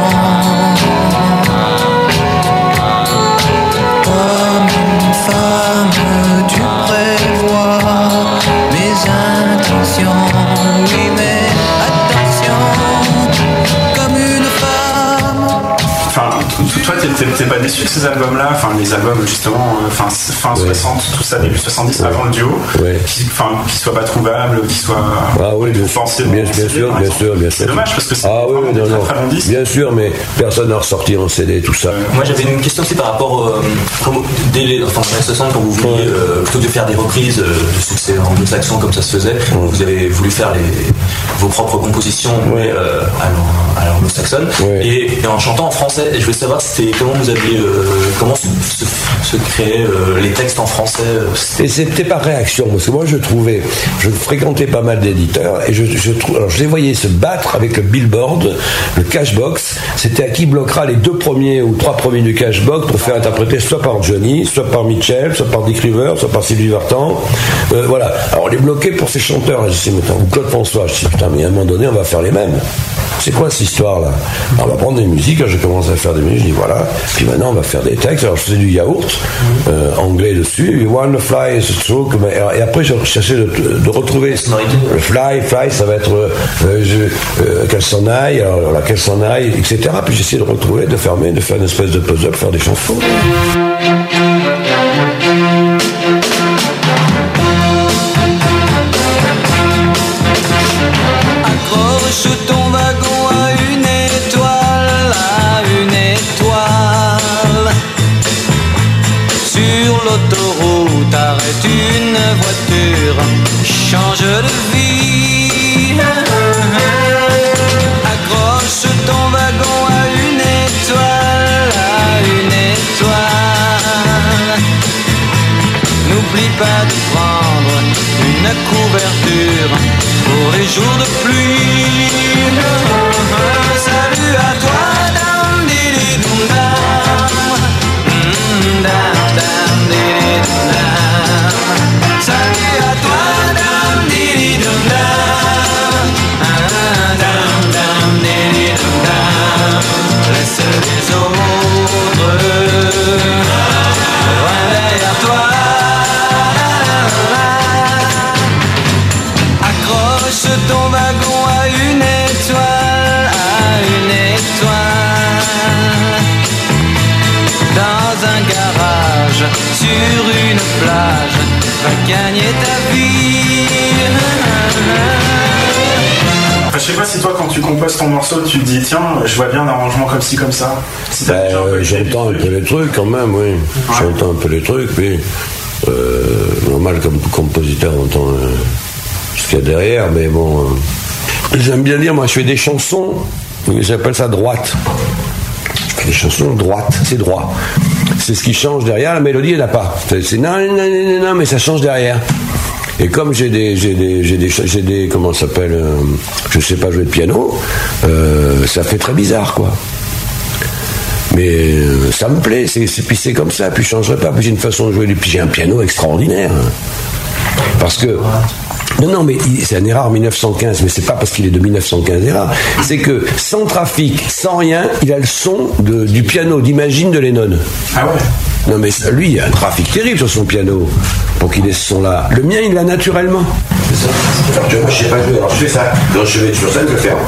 comme une femme. Tu prévois mes intentions, oui mais attention, comme une femme. Enfin, toi, t'es, t'es, t'es pas déçu de ces albums-là, enfin les albums justement, euh, fin, fin ouais. soixante, tout ça, début soixante-dix, ouais. avant le duo, ouais. qui, enfin, qui soient pas trouvables, qui soient. Ah oui, bien, pensés, bien, bien sûr, bien sûr, bien sûr. C'est dommage parce que c'est ah, oui, vraiment non, très, non. très bon disque. Bien sûr, mais personne n'a ressorti en C D, tout ça. Euh, moi j'avais une question aussi par rapport, euh, comme, dès les, enfin, dans les soixante, quand vous vouliez, ouais. euh, plutôt que de faire des reprises euh, de succès anglo-saxon comme ça se faisait, ouais. vous avez voulu faire les, vos propres compositions ouais. euh, à l'anglo-saxonne, ouais. et, et en chantant en français. Et je voulais savoir c'était comment vous aviez, euh, comment se, se, se créaient euh, les textes en français. Et c'était par réaction, parce que moi je trouvais, je fréquentais pas mal d'éditeurs et je, je, alors, je les voyais se battre avec le Billboard, le Cashbox. C'était à qui bloquera les deux premiers ou trois premiers du Cashbox pour faire interpréter soit par Johnny, soit par Mitchell, soit par Dick Rivers, soit par Sylvie Vartan. Euh, voilà. Alors on les bloquait pour ces chanteurs. Je disais, mais attends, ou Claude François. Je dis, putain, mais à un moment donné, on va faire les mêmes. C'est quoi cette histoire-là? Alors, on va prendre des musiques. Quand je commence à faire des musiques, je dis voilà. Puis maintenant, on va faire des textes. Alors, je faisais du yaourt euh, anglais dessus. You wanna fly is true. Et après, je cherchais de, de retrouver le fly, fly, ça va être euh, je, euh, qu'elle s'en aille, alors là, qu'elle s'en aille, et cetera. Puis j'essaie de retrouver, de fermer, de faire une espèce de puzzle, faire des chansons. Accroche ton wagon à une étoile, à une étoile. Sur l'autoroute, arrête une voiture, change de vie. Accroche ton wagon à une étoile, à une étoile. N'oublie pas de prendre une couverture pour les jours de pluie. Salut à toi, dam didi dum dam, dam dam didi dum dam. Salut à toi, dam didi dum dam, dam dam didi dum dam. Laisse les autres loin derrière toi. Accroche ton wagon à une étoile, à une étoile. Dans un garage, sur une plage, va gagner ta vie. Enfin, je sais pas si toi, quand tu composes ton morceau, tu te dis tiens, je vois bien un arrangement comme ci, comme ça. Si ben, euh, j'entends un peu les trucs quand même, oui. Ouais. J'entends un peu les trucs, puis euh, normal comme compositeur, on entend euh, ce qu'il y a derrière, mais bon. Euh, j'aime bien dire, moi, je fais des chansons, j'appelle ça droite. Je fais des chansons droites, c'est droit. C'est ce qui change derrière, la mélodie, elle n'a pas. C'est, c'est non, non, non, non, mais ça change derrière. Et comme j'ai des, j'ai des, j'ai des, j'ai des, comment ça s'appelle, euh, je sais pas jouer de piano, euh, ça fait très bizarre, quoi. Mais euh, ça me plaît, c'est, c'est, puis c'est comme ça, puis je changerai pas, puis j'ai une façon de jouer, puis j'ai un piano extraordinaire. Parce que, non, non, mais il, c'est un Erard dix-neuf cent quinze, mais c'est pas parce qu'il est de dix-neuf cent quinze Erard, c'est que sans trafic, sans rien, il a le son de, du piano d'Imagine de Lennon. Ah ouais? Non mais lui, il y a un trafic terrible sur son piano pour qu'il ait ce son-là. Le mien, il l'a naturellement. C'est ça. Alors, tu vois, je sais pas jouer, alors je fais ça. Quand je vais être sur scène, je vais faire.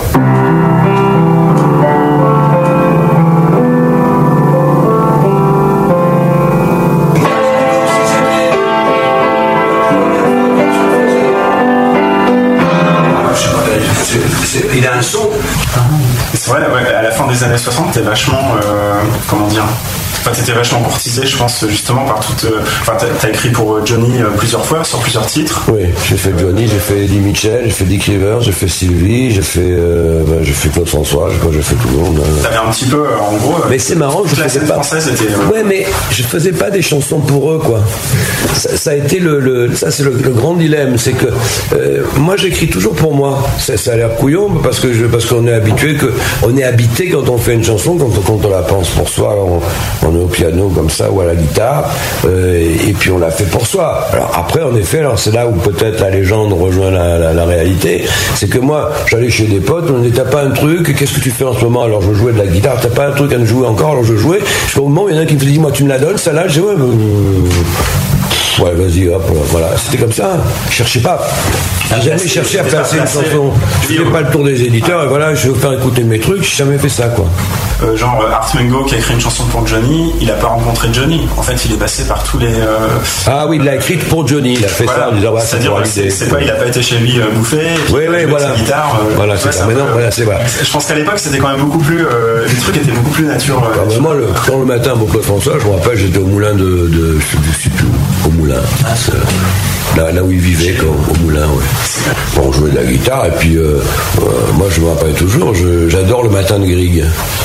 c'est, il a un son. C'est vrai, ouais, à la fin des années soixante, t'es vachement, euh, comment dire, enfin t'étais vachement courtisé, je pense, justement par toute. Euh, enfin, t'as, t'as écrit pour Johnny euh, plusieurs fois, sur plusieurs titres. Oui, j'ai fait Johnny, j'ai fait Eddie Mitchell, j'ai fait Dick Rivers, j'ai fait Sylvie, j'ai fait, euh, ben, j'ai fait Claude François, j'ai, j'ai fait tout le monde. Hein. T'avais un petit peu, euh, en gros. Mais c'est marrant, je la faisais scène pas. française était. Euh... Ouais, mais je faisais pas des chansons pour eux, quoi. Ça, ça a été le, le ça c'est le, le grand dilemme, c'est que euh, moi j'écris toujours pour moi. Ça, ça a l'air couillon parce que je, parce qu'on est habitué que on est habité quand on fait une chanson, quand, quand on la pense pour soi, on, on est au piano comme ça ou à la guitare, euh, et, et puis on la fait pour soi. Alors après, en effet, alors c'est là où peut-être la légende rejoint la, la, la réalité, c'est que moi j'allais chez des potes, on me disait t'as pas un truc, qu'est-ce que tu fais en ce moment? Alors je jouais de la guitare, t'as pas un truc à me jouer encore? Alors je jouais. Jusqu'au moment où il y en a un qui me dit moi tu me la donnes, ça là, je dis ouais. Euh, ouais, vas-y, hop, voilà. C'était comme ça. Je cherchais pas. J'ai jamais cherché à placer une chanson. Je fais pas le tour des éditeurs et voilà, je vais vous faire écouter mes trucs. J'ai jamais fait ça, quoi. Euh, genre Art Mengo qui a écrit une chanson pour Johnny, il a pas rencontré Johnny. En fait, il est passé par tous les. Euh... Ah oui, il l'a écrite pour Johnny. Il a fait voilà. ça en disant ouais, c'est-à-dire c'est, c'est pas, il a pas été chez lui euh, bouffer. Oui, oui, voilà. Guitare, euh, voilà, c'est ça. Mais non, voilà, c'est voilà. Je pense qu'à l'époque, c'était quand même beaucoup plus. Euh, les trucs étaient beaucoup plus nature. Euh, ah, ben moi, le, quand le matin, pour Claude François, je me rappelle, j'étais au moulin de, de je sais plus, au moulin. Là, là où il vivait, quand, au moulin, ouais. Bon, on jouait de la guitare, et puis euh, euh, moi je me rappelle toujours, je, j'adore le matin de Grieg.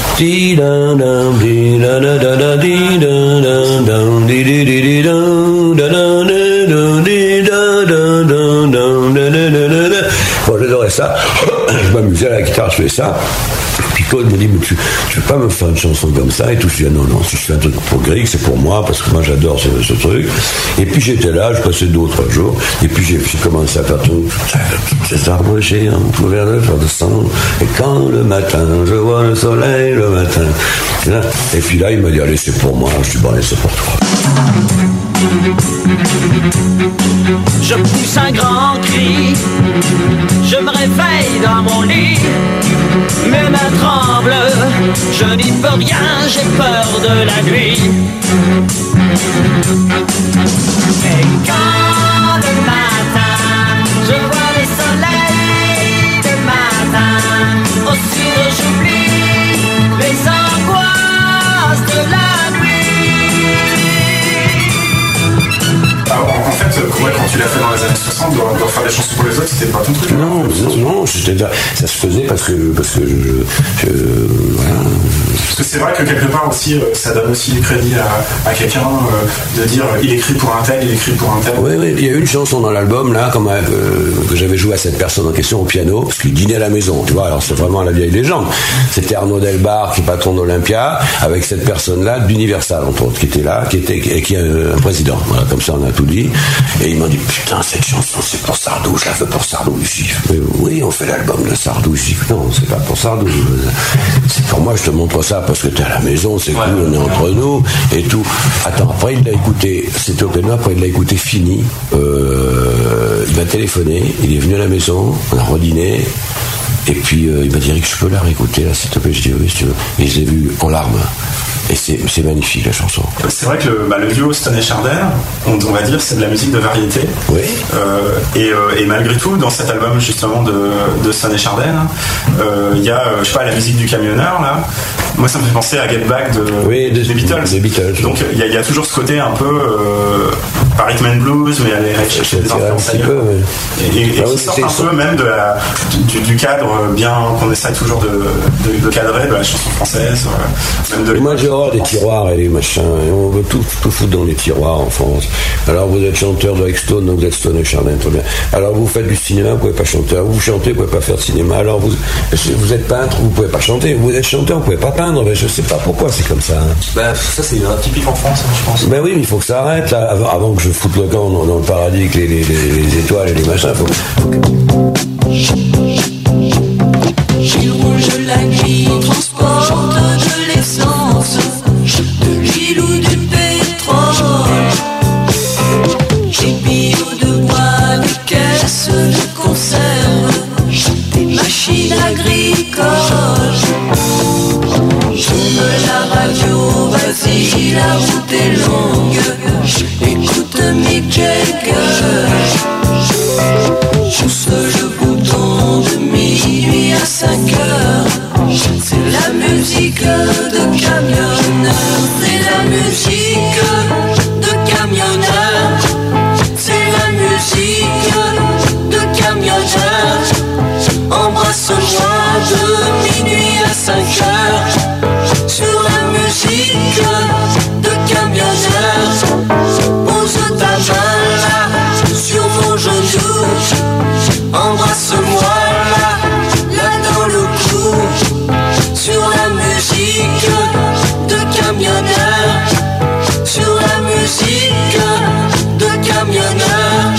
Bon, j'adorais ça. Je m'amusais à la guitare, je faisais ça. Puis Claude me dit, mais tu, tu veux pas me faire une chanson comme ça? Et tout, je dis, non, non, si je fais un truc pour Grieg, c'est pour moi, parce que moi j'adore ce, ce truc. Et puis j'étais là, je passais deux ou trois jours, et puis j'ai, j'ai commencé à faire tout, ces arbres géants, couverts de fleurs de sang, et quand le matin, je vois le soleil le matin. Et puis là, il m'a dit, allez, c'est pour moi. Je dis, bon, allez, c'est pour toi. Je pousse un grand cri, je me réveille dans mon lit, mes mains tremblent, je n'y peux rien, j'ai peur de la nuit. Et quand le matin, je vois le soleil le matin, au sud j'oublie les angoisses de la nuit. Alors, en fait, ouais, quand tu l'as fait dans les années soixante, de, de faire des chansons pour les autres, c'était pas ton truc. Non, non, non, j'étais là. Ça se faisait parce que, parce que je, je, voilà. Parce que c'est vrai que quelque part aussi, ça donne aussi du crédit à, à quelqu'un euh, de dire il écrit pour un tel, il écrit pour un tel. Oui, oui, il y a une chanson dans l'album là, comme, euh, que j'avais joué à cette personne en question au piano, parce qu'il dînait à la maison, tu vois. Alors c'est vraiment la vieille légende. C'était Arnaud Delbar, qui est patron d'Olympia, avec cette personne-là d'Universal, entre autres, qui était là, qui était, qui est un président. Voilà, comme ça on a tout dit. Et ils m'ont dit putain, cette chanson c'est pour Sardou, je la fais pour Sardou. Je dis oui, on fait l'album de Sardou. Je dis non, c'est pas pour Sardou. C'est pour moi, je te montre ça parce que t'es à la maison, c'est cool, on est entre nous et tout. Attends, après il l'a écouté, c'était au piano, après il l'a écouté fini. Euh, il m'a téléphoné, il est venu à la maison, on a redîné. Et puis euh, il m'a dit Rick, je peux la réécouter là, s'il te plaît? Je dis oui, si tu veux. Et je l'ai vu en larmes. Et c'est, c'est magnifique la chanson. C'est vrai que le, bah, le duo Stone et Chardin, on, on va dire, c'est de la musique de variété. Oui. Euh, et, euh, et malgré tout, dans cet album justement de, de Stone et Chardin, il euh, y a, je sais pas, la musique du camionneur là. Moi, ça me fait penser à Get Back de, oui, de, des Beatles. Des Beatles. Donc il y, y a toujours ce côté un peu euh, pas rhythm and blues, mais aller chercher des influences ailleurs. Peu, mais... Et, et, et ah, qui oui, sort un ça. peu même de la, du, du cadre bien qu'on essaie toujours de, de, de cadrer de la chanson française. Même de moi, j'ai horreur des tiroirs et les machins. Et on veut tout, tout foutre dans les tiroirs en France. Alors vous êtes chanteur de Stone, donc vous êtes Stone et Chardin, très bien. Alors vous faites du cinéma, vous pouvez pas chanter. Alors vous chantez, vous pouvez pas faire de cinéma. Alors vous, vous êtes peintre, vous pouvez pas chanter. Vous êtes chanteur, vous pouvez pas peindre. Mais je sais pas pourquoi c'est comme ça. Hein. Bah, ça c'est typique en France, hein, je pense. Ben oui, mais il faut que ça arrête là. Avant, avant que je foute le camp dans, dans le paradis avec les, les, les, les étoiles et les machins. Faut... Gilles rouge la nuit transporte de l'essence, de l'huile ou du pétrole. J'ai bio de bois, des caisses de conserve, des machines agricoles. Tourne la radio, vas-y, la route est longue. Écoute Mick Jagger. Pousse le bouton de minuit Embrasse-moi de minuit à cinq heures sur la musique de camionneur. Pose ta main là sur mon genou. Embrasse-moi là, là dans le cou. Sur la musique de camionneur. Sur la musique de camionneur.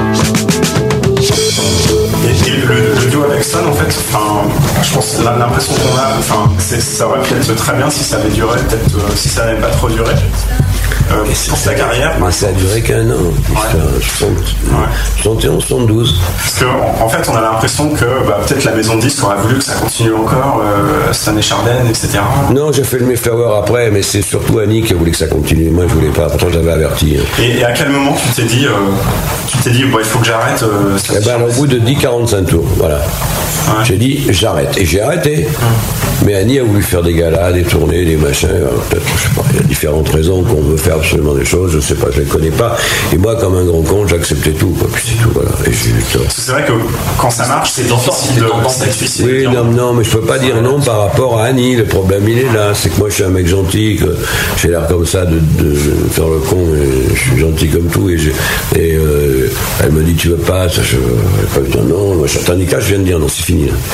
Et, et le, le duo avec Son, en fait, enfin, je pense que l'impression qu'on a, enfin, c'est, ça aurait pu être très bien si ça avait duré, peut-être euh, si ça n'avait pas trop duré. Euh, pour ta carrière. Bah, ça a duré qu'un an, jusqu'à soixante et onze soixante-douze. Parce qu'en en fait, on a l'impression que bah, peut-être la maison de disques aurait voulu que ça continue encore, euh, Stan et Chardin, et cetera. Non, j'ai fait le Mayflower après, mais c'est surtout Annie qui a voulu que ça continue. Moi, je voulais pas, pourtant j'avais averti. Hein. Et, et à quel moment tu t'es dit, euh, tu t'es dit, bon, il faut que j'arrête euh, eh ben, au bout de dix quarante-cinq tours, voilà. Ouais. J'ai dit, j'arrête. Et j'ai arrêté. Mmh. Mais Annie a voulu faire des galas, des tournées, des machins. Peut-être, je sais pas, il y a différentes raisons qu'on veut faire absolument des choses, je sais pas, je les connais pas. Et moi, comme un grand con, j'acceptais tout, quoi. Puis c'est tout, voilà. Et j'ai eu tort. C'est vrai que quand ça marche, c'est difficile de c'est difficile. Oui, non, non, mais je peux pas dire non par rapport à Annie. Le problème, il est là. C'est que moi, je suis un mec gentil, que j'ai l'air comme ça de, de faire le con, et je suis gentil comme tout. Et, et euh, elle me dit, tu veux pas, ça, je n'ai pas eu de dire non. Moi, tandis que je viens de dire non, c'est fini, là.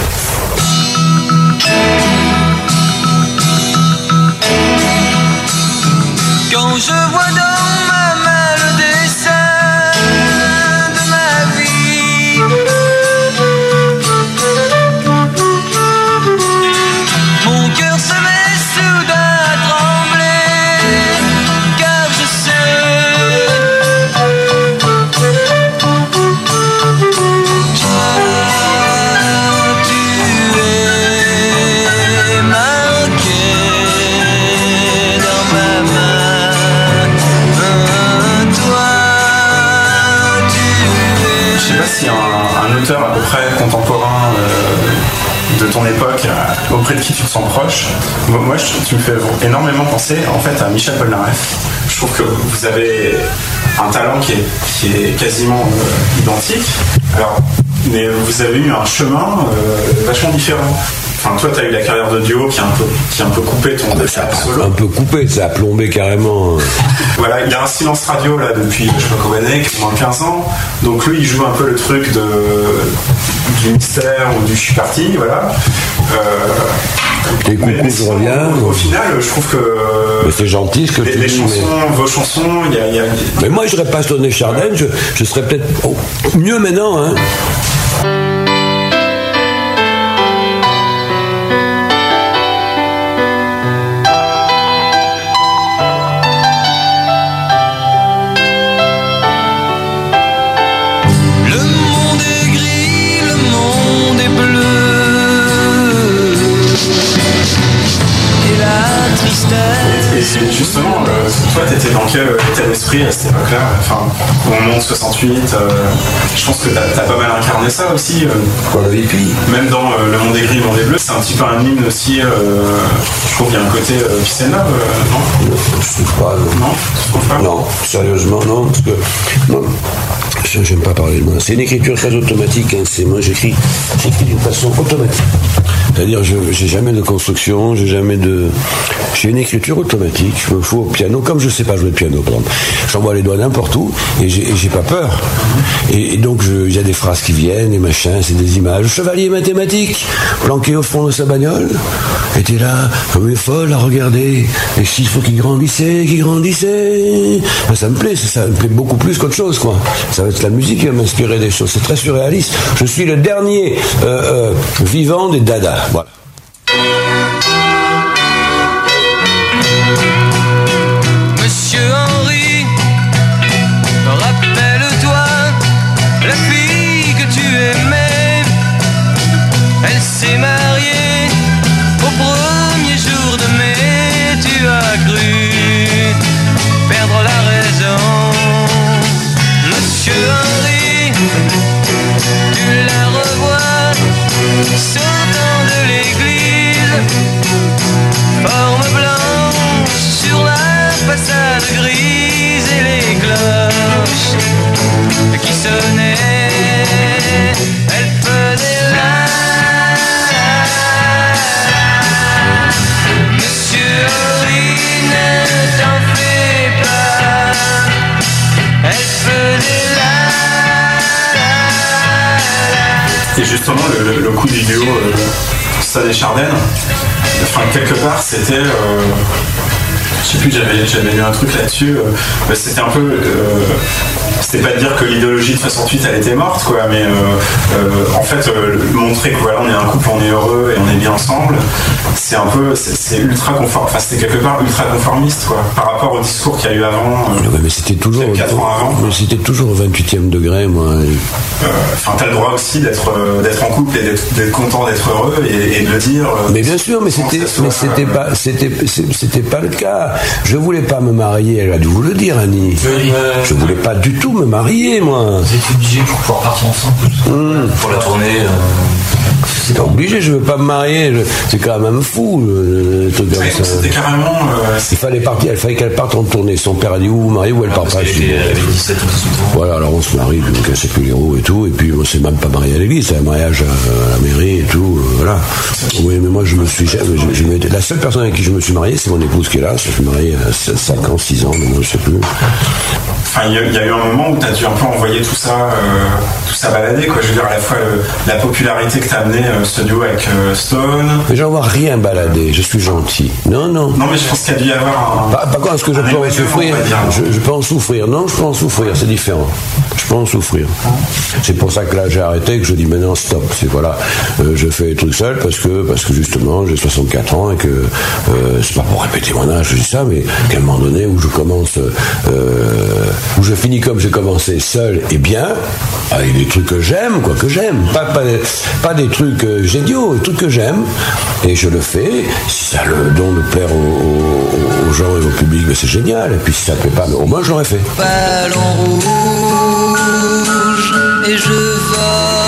Quand je vois dans ma main le dessin de ma vie, mon cœur se met soudain à trembler, car je sais, toi, tu es marqué dans ma main. Je sais pas si un, un auteur à peu près contemporain euh, de ton époque, euh, auprès de qui tu te sens proche, moi je, tu me fais énormément penser en fait à Michel Polnareff. Je trouve que vous avez un talent qui est, qui est quasiment euh, identique, alors, mais vous avez eu un chemin euh, vachement différent. Enfin, toi, t'as eu la carrière de duo qui a un peu, qui a un peu coupé ton. Ah ben ça a solo. Un peu coupé, ça a plombé carrément. Voilà, il y a un silence radio là depuis je sais pas combien d'années, moins quinze ans. Donc lui, il joue un peu le truc de du mystère ou du je suis parti, voilà. Euh, Et coucou, mais, mais je reviens. Au, au final, je trouve que. Mais c'est gentil ce que les, tu les dis. chansons, mais... vos chansons, il y a, y a. Mais moi, je serais pas Sonné Chardin, je, je serais peut-être oh, mieux maintenant, hein. Et justement, euh, toi, t'étais dans quel état d'esprit à cette époque-là, enfin, au moment de soixante-huit, euh, je pense que t'as, t'as pas mal incarné ça aussi. Euh, Pour la V P. Même dans euh, Le Monde est gris, Le Monde est bleu, c'est un petit peu un hymne aussi. Euh, je trouve qu'il y a un côté euh, peace and love, euh, non? Je trouve pas. Non, non, je trouve pas. Non, sérieusement, non, parce que non, j'aime pas parler de moi. C'est une écriture très automatique. Hein, c'est moi, j'écris, j'écris d'une façon automatique. C'est-à-dire, je j'ai jamais de construction, j'ai jamais de, j'ai une écriture automatique. Je me fous au piano, comme je sais pas jouer de piano, par exemple. J'envoie les doigts n'importe où et j'ai, et j'ai pas peur. Et, et donc, il y a des phrases qui viennent, et machin, c'est des images. Le chevalier mathématique, planqué au fond de sa bagnole, était là, comme une folle à regarder les chiffres qui grandissaient, qui grandissaient. Ben, ça me plaît, ça me plaît beaucoup plus qu'autre chose, quoi. Ça va être la musique qui va m'inspirer des choses. C'est très surréaliste. Je suis le dernier euh, euh, vivant des dadas. Voilà. Monsieur Henri, rappelle-toi la fille que tu aimais. Elle s'est mariée au premier jour de mai. Tu as cru perdre la raison. Monsieur Henri, tu la revois sortant de l'église, forme blanche sur la façade grise, et les cloches qui sonnaient, elles faisaient la Et justement, le, le, le coup du duo euh, Stone et Chardin, enfin, quelque part, c'était. Euh, je sais plus, j'avais, j'avais lu un truc là-dessus. Euh, bah, c'était un peu. Euh, c'était pas de dire que l'idéologie de soixante-huit elle était morte, quoi, mais euh, euh, en fait, euh, montrer que voilà, on est un couple, on est heureux et on est bien ensemble, c'est un peu. C'est, c'est ultra confort. Enfin, c'était quelque part ultra conformiste, quoi, par rapport au discours qu'il y a eu avant. Euh, ouais, mais c'était toujours. quatre ans avant. Mais c'était toujours au vingt-huitième degré, moi. Enfin, euh, t'as le droit aussi d'être, euh, d'être en couple et d'être, d'être content d'être heureux et, et de le dire. Euh, mais bien sûr, mais c'était, mais c'était euh, pas, c'était, c'était pas le cas. Je voulais pas me marier, elle a dû vous le dire, Annie. Oui, euh, je voulais pas du tout me marier, moi. Vous êtes obligé pour pouvoir partir ensemble. Mmh. Pour la tournée. Euh... C'est pas obligé, je veux pas me marier. Je... C'est quand même fou, le, le truc comme ça. C'était carrément. Euh, il fallait partir, il fallait qu'elle parte en tournée. Son père a dit où vous mariez ou elle part pas. Elle avait dix-sept ou dix-huit ans. Voilà, alors on se marie, donc elle sait plus les roues et tout. Et puis on s'est même pas marié à l'église, c'est un mariage à, à la mairie et tout. Euh, voilà. Oui, mais moi je me suis. Je, je, je, la seule personne avec qui je me suis marié, c'est mon épouse qui est là. Je suis marié à cinq ans, six ans, maintenant je sais plus. Enfin, il y, y a eu un moment où tu as dû un peu envoyer tout ça, euh, tout ça balader, quoi. Je veux dire, à la fois le, la popularité que t'as amené euh, ce duo avec euh, Stone. Mais j'en vois rien balader, je suis gentil. Non, non. Non, mais je pense qu'il y a dû y avoir un. Pas, pas quoi, est-ce que je peux en souffrir je, je peux en souffrir. Non, je peux en souffrir, c'est différent. Je peux en souffrir. C'est pour ça que là, j'ai arrêté, que je dis maintenant stop. C'est voilà, euh, je fais les trucs seul parce que, parce que justement, j'ai soixante-quatre ans et que, euh, c'est pas pour répéter mon âge, je dis ça, mais qu'à un moment donné où je commence, euh, où je finis comme j'ai commencé, seul et bien, avec des trucs que j'aime, quoi, que j'aime. Pas, pas, pas des trucs euh, géniaux, des trucs que j'aime. Et je le fais. Si ça a le don de plaire aux, aux, aux gens et au public, mais c'est génial. Et puis si ça ne plaît pas, mais au moins je l'aurais fait. Ballon rouge et je vole.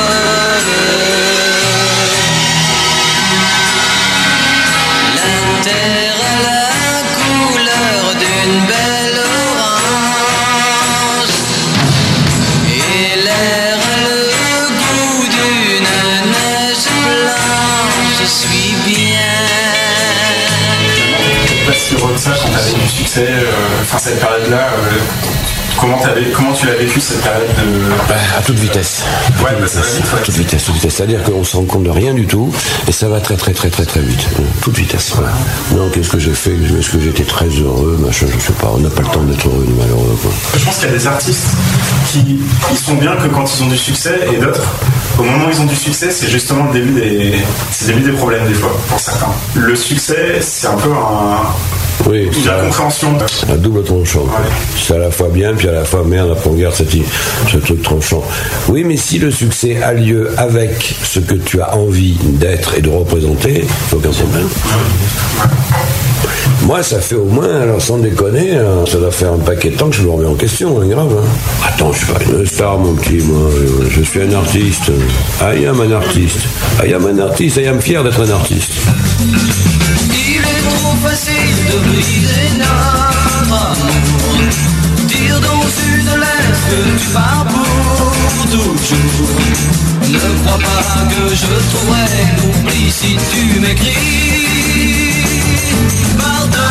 La terre a la couleur d'une belle orange et l'air a le goût d'une neige blanche. Je suis bien. Pas si heureux de ça quand t'avais du succès, enfin euh, cette période-là. Euh, Comment, comment tu l'as vécu cette période de... bah, à toute vitesse. Ouais, bah, ça va vite, ouais. À toute vitesse, toute vitesse. C'est-à-dire qu'on se rend compte de rien du tout et ça va très très très très très vite. Toute vitesse. Voilà. Non, qu'est-ce que j'ai fait? Est-ce que j'étais très heureux? Machin, je sais pas. On n'a pas le temps d'être heureux ni malheureux, quoi. Je pense qu'il y a des artistes qui ils sont bien que quand ils ont du succès et d'autres, au moment où ils ont du succès, c'est justement le début des, c'est le début des problèmes des fois pour certains. Le succès, c'est un peu un oui, une incompréhension. Un double tranchant. Ouais. C'est à la fois bien, puis à la fois merde, après on garde ce truc tranchant. Oui, mais si le succès a lieu avec ce que tu as envie d'être et de représenter, aucun problème. Ouais. Moi, ça fait au moins, alors sans déconner, hein, ça doit faire un paquet de temps que je me remets en question, hein, grave. Hein. Attends, je suis pas une star, mon petit, moi. Je suis un artiste. I am un artiste. I am un artiste. I am fier d'être un artiste. Il est trop facile de briser notre amour. Dire dans une lettre que tu pars pour toujours. Ne crois pas que je trouverai l'oubli si tu m'écris. Pardonne,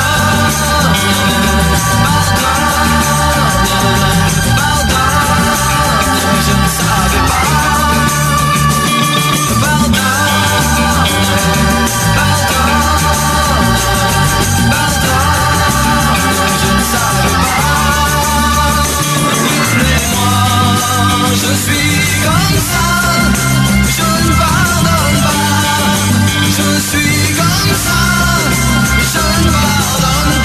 pardonne, pardonne, je ne savais pas. Pardonne, pardonne, pardonne, je ne savais pas. Mais moi, je suis comme ça, je ne pardonne pas. Je suis comme ça. Je ne pardonne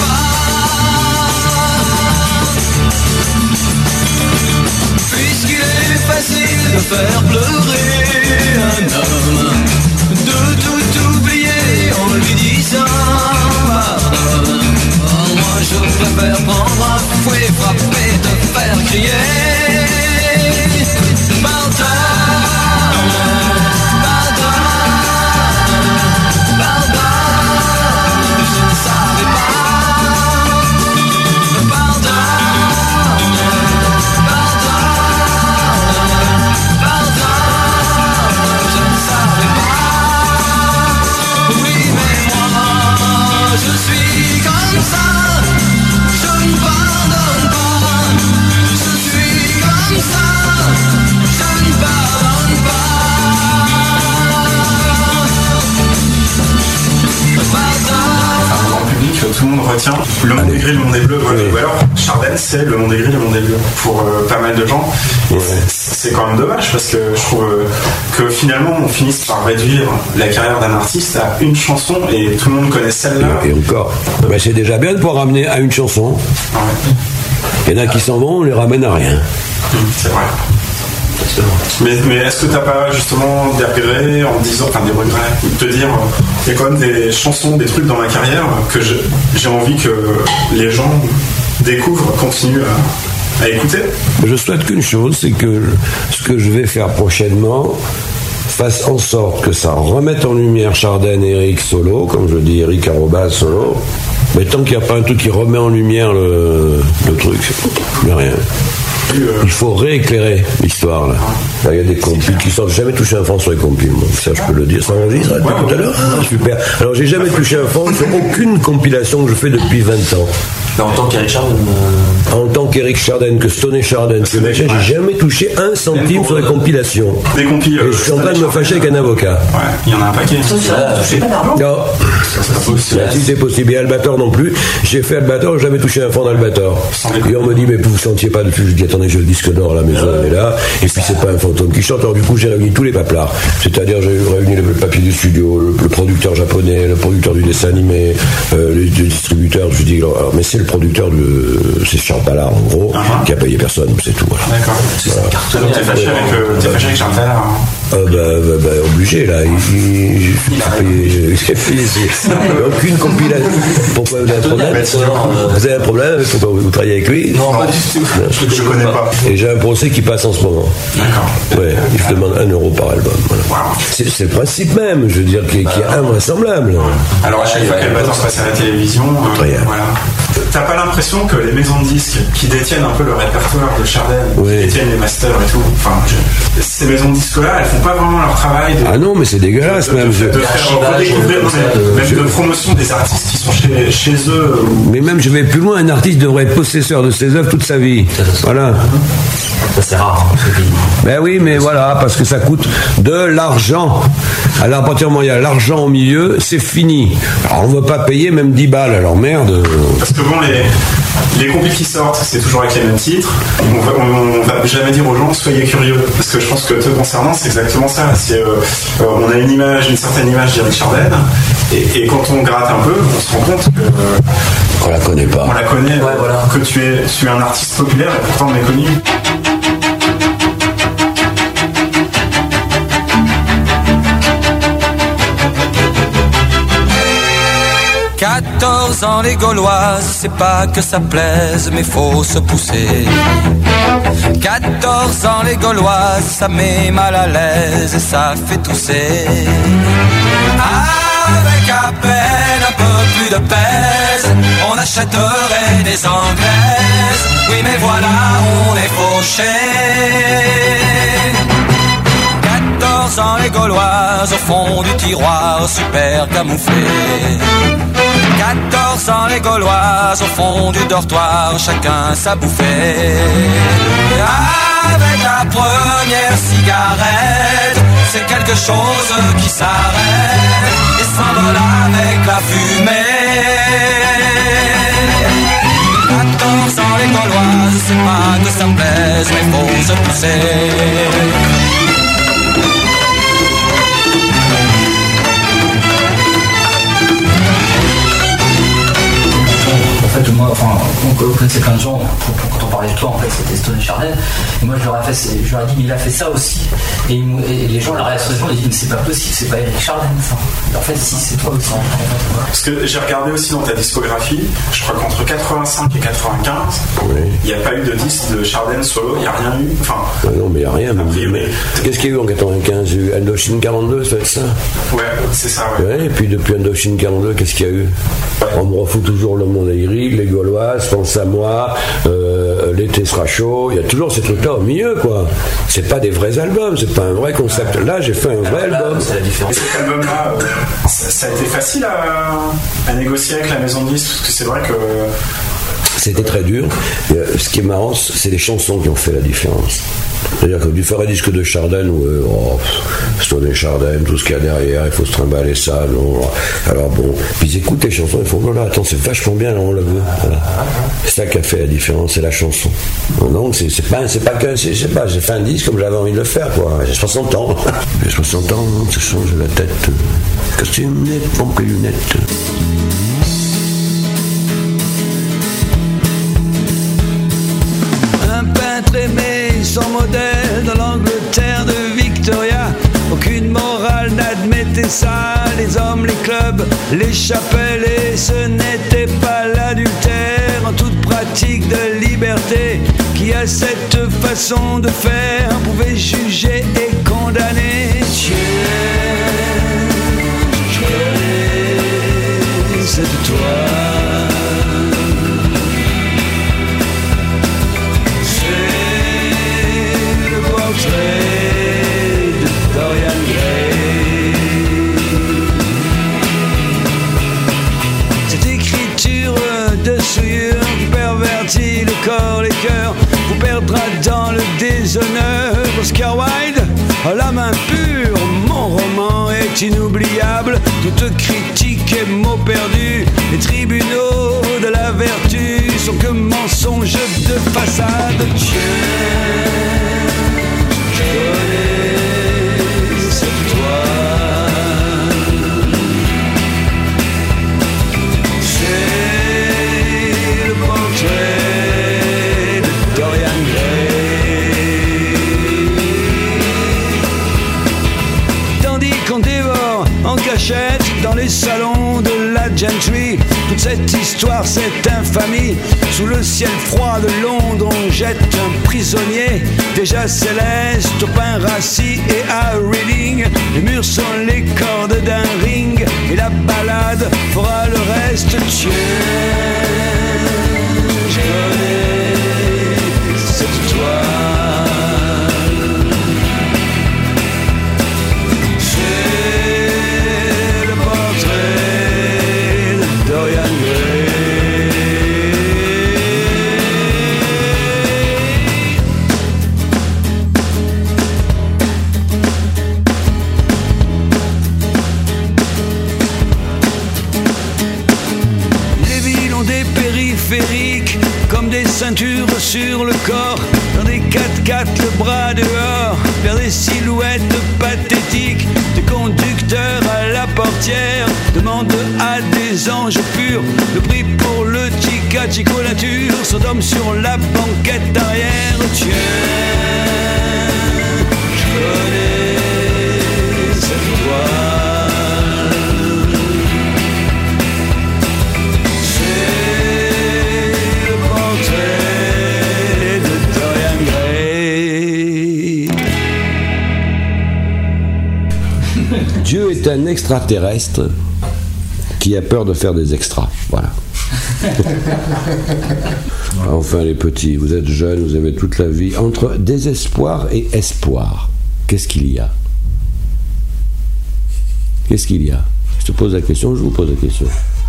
pas. Puisqu'il est facile de faire pleurer un homme, de tout oublier en lui disant pardonne. Oh, moi je préfère prendre un fouet, frapper, te faire crier pardonne. Je suis le monde retient. Le monde est gris, le monde est bleu. Voilà. Oui. Ou alors, Chardin, c'est le monde est gris, le monde est bleu. Pour euh, pas mal de gens. Et ouais. c'est, c'est quand même dommage parce que je trouve que finalement, on finisse par réduire la carrière d'un artiste à une chanson et tout le monde connaît celle-là. Et encore. Bah, c'est déjà bien de pouvoir ramener à une chanson. Ouais. Il y en a qui s'en vont, on les ramène à rien. Mmh, c'est vrai. Mais, mais est-ce que t'as pas justement des regrets en disant, enfin des regrets, de te dire, il y a quand même des chansons, des trucs dans ma carrière que je, j'ai envie que les gens découvrent, continuent à, à écouter? Je souhaite qu'une chose, c'est que ce que je vais faire prochainement fasse en sorte que ça remette en lumière Chardin et Eric solo, comme je dis Eric arrobas solo. Mais tant qu'il n'y a pas un truc qui remet en lumière le, le truc, il n'y a rien. Il faut rééclairer l'histoire là. Là, il y a des compiles qui sortent. J'ai jamais touché un franc sur les compiles. Bon, ça, je peux le dire. Ça enregistre depuis tout à l'heure. Ah, super. Alors, j'ai jamais touché un franc sur aucune compilation que je fais depuis vingt ans. Mais en tant qu'Eric Chardin euh... En tant qu'Eric Chardin, que Stone Chardin, que machin, j'ai jamais touché un centime sur les compilations. Des compiles. Et je suis en train de me fâcher avec un avocat. Ouais, il y en a un paquet. Non. Si c'est possible. Et Albator non plus. J'ai fait Albator, j'ai jamais touché un franc d'Albator. Et on me dit, mais vous ne sentiez pas dessus. Je dis, attendez, j'ai le disque d'or à la maison, elle est là. Et puis, c'est pas un fantôme qui chante. Alors, du coup, j'ai réuni tous les paplards. C'est-à-dire, j'ai réuni le papier du studio, le, le producteur japonais, le producteur du dessin animé, euh, les, les distributeurs. Je dis, alors, mais c'est le producteur de. C'est Charles Ballard, en gros, uh-huh. qui a payé personne, c'est tout. Voilà. D'accord. C'est voilà. Ça. Donc, t'es fâché avec, euh, t'es fâché avec Charles Ballard hein. Euh, bah, bah, bah, obligé là. Il, il, il, il a payé, c'est aucune compilation. Pourquoi vous avez un problème? Vous avez un problème? Pourquoi vous travaillez avec lui? Non, pas du tout. Je, je connais pas. Et j'ai un procès qui passe en ce moment. D'accord. Ouais, il se demande un euro par album. Voilà. Wow. C'est, c'est le principe même, je veux dire, qui, qui est invraisemblable. Alors à chaque fois qu'Albator se passe à la télévision, euh, voilà. T'as pas l'impression que les maisons de disques qui détiennent un peu le répertoire de Chardin, oui. qui détiennent les masters et tout, enfin, je, ces maisons de disques-là, elles font pas vraiment leur travail de, ah non, mais c'est dégueulasse de, même. De, de, de faire redécouvrir, même je... de promotion des artistes qui sont chez, chez eux. Ou... Mais même, je vais plus loin, un artiste devrait être possesseur de ses œuvres toute sa vie. Voilà. Ça, c'est rare. Hein, ben oui, mais voilà, parce que ça coûte de l'argent. Alors, à partir du moment où il y a l'argent au milieu, c'est fini. Alors, on ne va pas payer même dix balles, alors merde. Parce que bon, les, les compis qui sortent, c'est toujours avec les mêmes titres. On va, on, on va jamais dire aux gens, soyez curieux. Parce que je pense que te concernant, c'est exactement ça. C'est, euh, on a une image, une certaine image d'Eric Chardin, et, et quand on gratte un peu, on se rend compte que. Euh, on la connaît pas. On la connaît, ouais, voilà. Que tu es, tu es un artiste populaire et pourtant méconnu. quatorze ans les Gauloises, c'est pas que ça plaise, mais faut se pousser. quatorze ans les Gauloises, ça met mal à l'aise et ça fait tousser. Avec à peine un peu plus de pèse, on achèterait des anglaises. Oui mais voilà, on est fauché. quatorze ans les Gauloises au fond du tiroir super camouflé. quatorze ans les Gauloises au fond du dortoir, chacun sa bouffée. Avec la première cigarette, c'est quelque chose qui s'arrête et s'envole avec la fumée. quatorze ans les Gauloises, c'est pas que ça plaise, mais faut se pousser. En fait, moi, enfin, on connaissait plein de gens, quand on parlait de toi, en fait, c'était Stone Chardin. Et moi, je leur ai fait, je leur ai dit, mais il a fait ça aussi. Et, et les gens, la réaction des gens, ils disent, mais c'est pas possible, c'est pas Eric Chardin, ça. Et en fait, si, c'est toi aussi. En fait, parce que j'ai regardé aussi dans ta discographie, je crois qu'entre quatre-vingt-cinq et quatre-vingt-quinze, oui. Il n'y a pas eu de disque de Chardin solo, il n'y a rien eu. Enfin, ah non, mais il n'y a rien. Mais, mais qu'est-ce qu'il y a eu en quatre-vingt-quinze? Il y a eu Indochine quarante-deux, ça va être ça? Ouais, c'est ça, ouais. ouais. Et puis depuis Indochine quarante-deux, qu'est-ce qu'il y a eu? Ouais. On me refout toujours le monde aérien, les Gauloises, pense à moi, euh, l'été sera chaud, il y a toujours ces trucs-là au milieu, quoi. C'est pas des vrais albums, c'est pas un vrai concept. Là, j'ai fait un vrai album. C'est la différence. Et cet album-là, euh, ça, ça a été facile à, à négocier avec la maison de disques, parce que c'est vrai que. C'était très dur. Ce qui est marrant, c'est les chansons qui ont fait la différence. C'est-à-dire que tu ferais un disque de Chardin, où, euh, oh, Stone Chardin, tout ce qu'il y a derrière, il faut se trimballer ça, non. Alors bon, puis ils écoutent les chansons, ils font, oh là, attends, c'est vachement bien, là, on le veut. Voilà. C'est ça qui a fait la différence, c'est la chanson. Donc, c'est, c'est pas, c'est pas que, c'est, je sais pas, j'ai fait un disque comme j'avais envie de le faire, quoi. J'ai soixante ans. J'ai soixante ans, ça change la tête. Costume, pompe et lunettes. Un peintre aimé sans modèle dans l'Angleterre de Victoria. Aucune morale n'admettait ça. Les hommes, les clubs, les chapelles, et ce n'était pas l'adultère. En toute pratique de liberté, qui a cette façon de faire pouvait juger et condamner. Dieu, je connais cette toi. Le corps, les cœurs, vous perdra dans le déshonneur. Oscar Wilde, à la main pure, mon roman est inoubliable. Toute critique est mot perdu. Les tribunaux de la vertu sont que mensonges de façade. Dieu, je connais cette toi. Dans les salons de la gentry, toute cette histoire, cette infamie. Sous le ciel froid de Londres, on jette un prisonnier déjà céleste au pain rassis et à Reading. Les murs sont les cordes d'un ring et la balade fera le reste. Dieu, je connais cette toi. Comme des ceintures sur le corps, dans des quatre-quatre le bras dehors, vers des silhouettes pathétiques, des conducteurs à la portière, demandent à des anges purs le prix pour le chica chico nature, Sodome sur la banquette arrière. Tiens, je connais cette voix. Dieu est un extraterrestre qui a peur de faire des extras. Voilà. Enfin les petits, vous êtes jeunes, vous avez toute la vie. Entre désespoir et espoir, qu'est-ce qu'il y a? Qu'est-ce qu'il y a? Je te pose la question, je vous pose la question.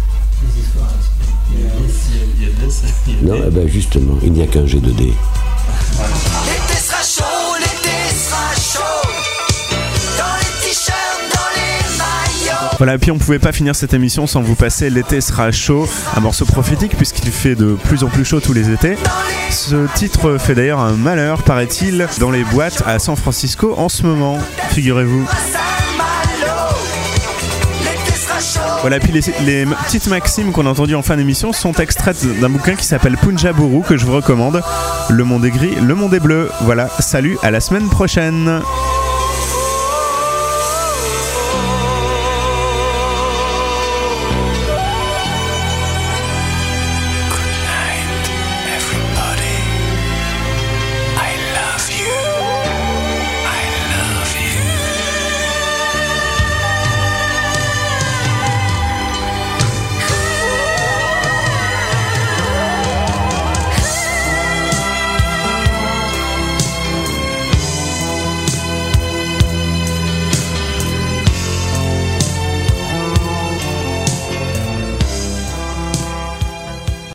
Non, eh ben justement, il n'y a qu'un G deux D. L'été sera chaud, l'été sera chaud. Dans les t-shirts, dans les maillots. Voilà, et puis on pouvait pas finir cette émission sans vous passer L'été sera chaud, un morceau prophétique puisqu'il fait de plus en plus chaud tous les étés. Ce titre fait d'ailleurs un malheur, paraît-il, dans les boîtes à San Francisco en ce moment, figurez-vous. Voilà, puis les, les petites maximes qu'on a entendues en fin d'émission sont extraites d'un bouquin qui s'appelle Punjaburu, que je vous recommande. Le monde est gris, le monde est bleu. Voilà, salut, à la semaine prochaine.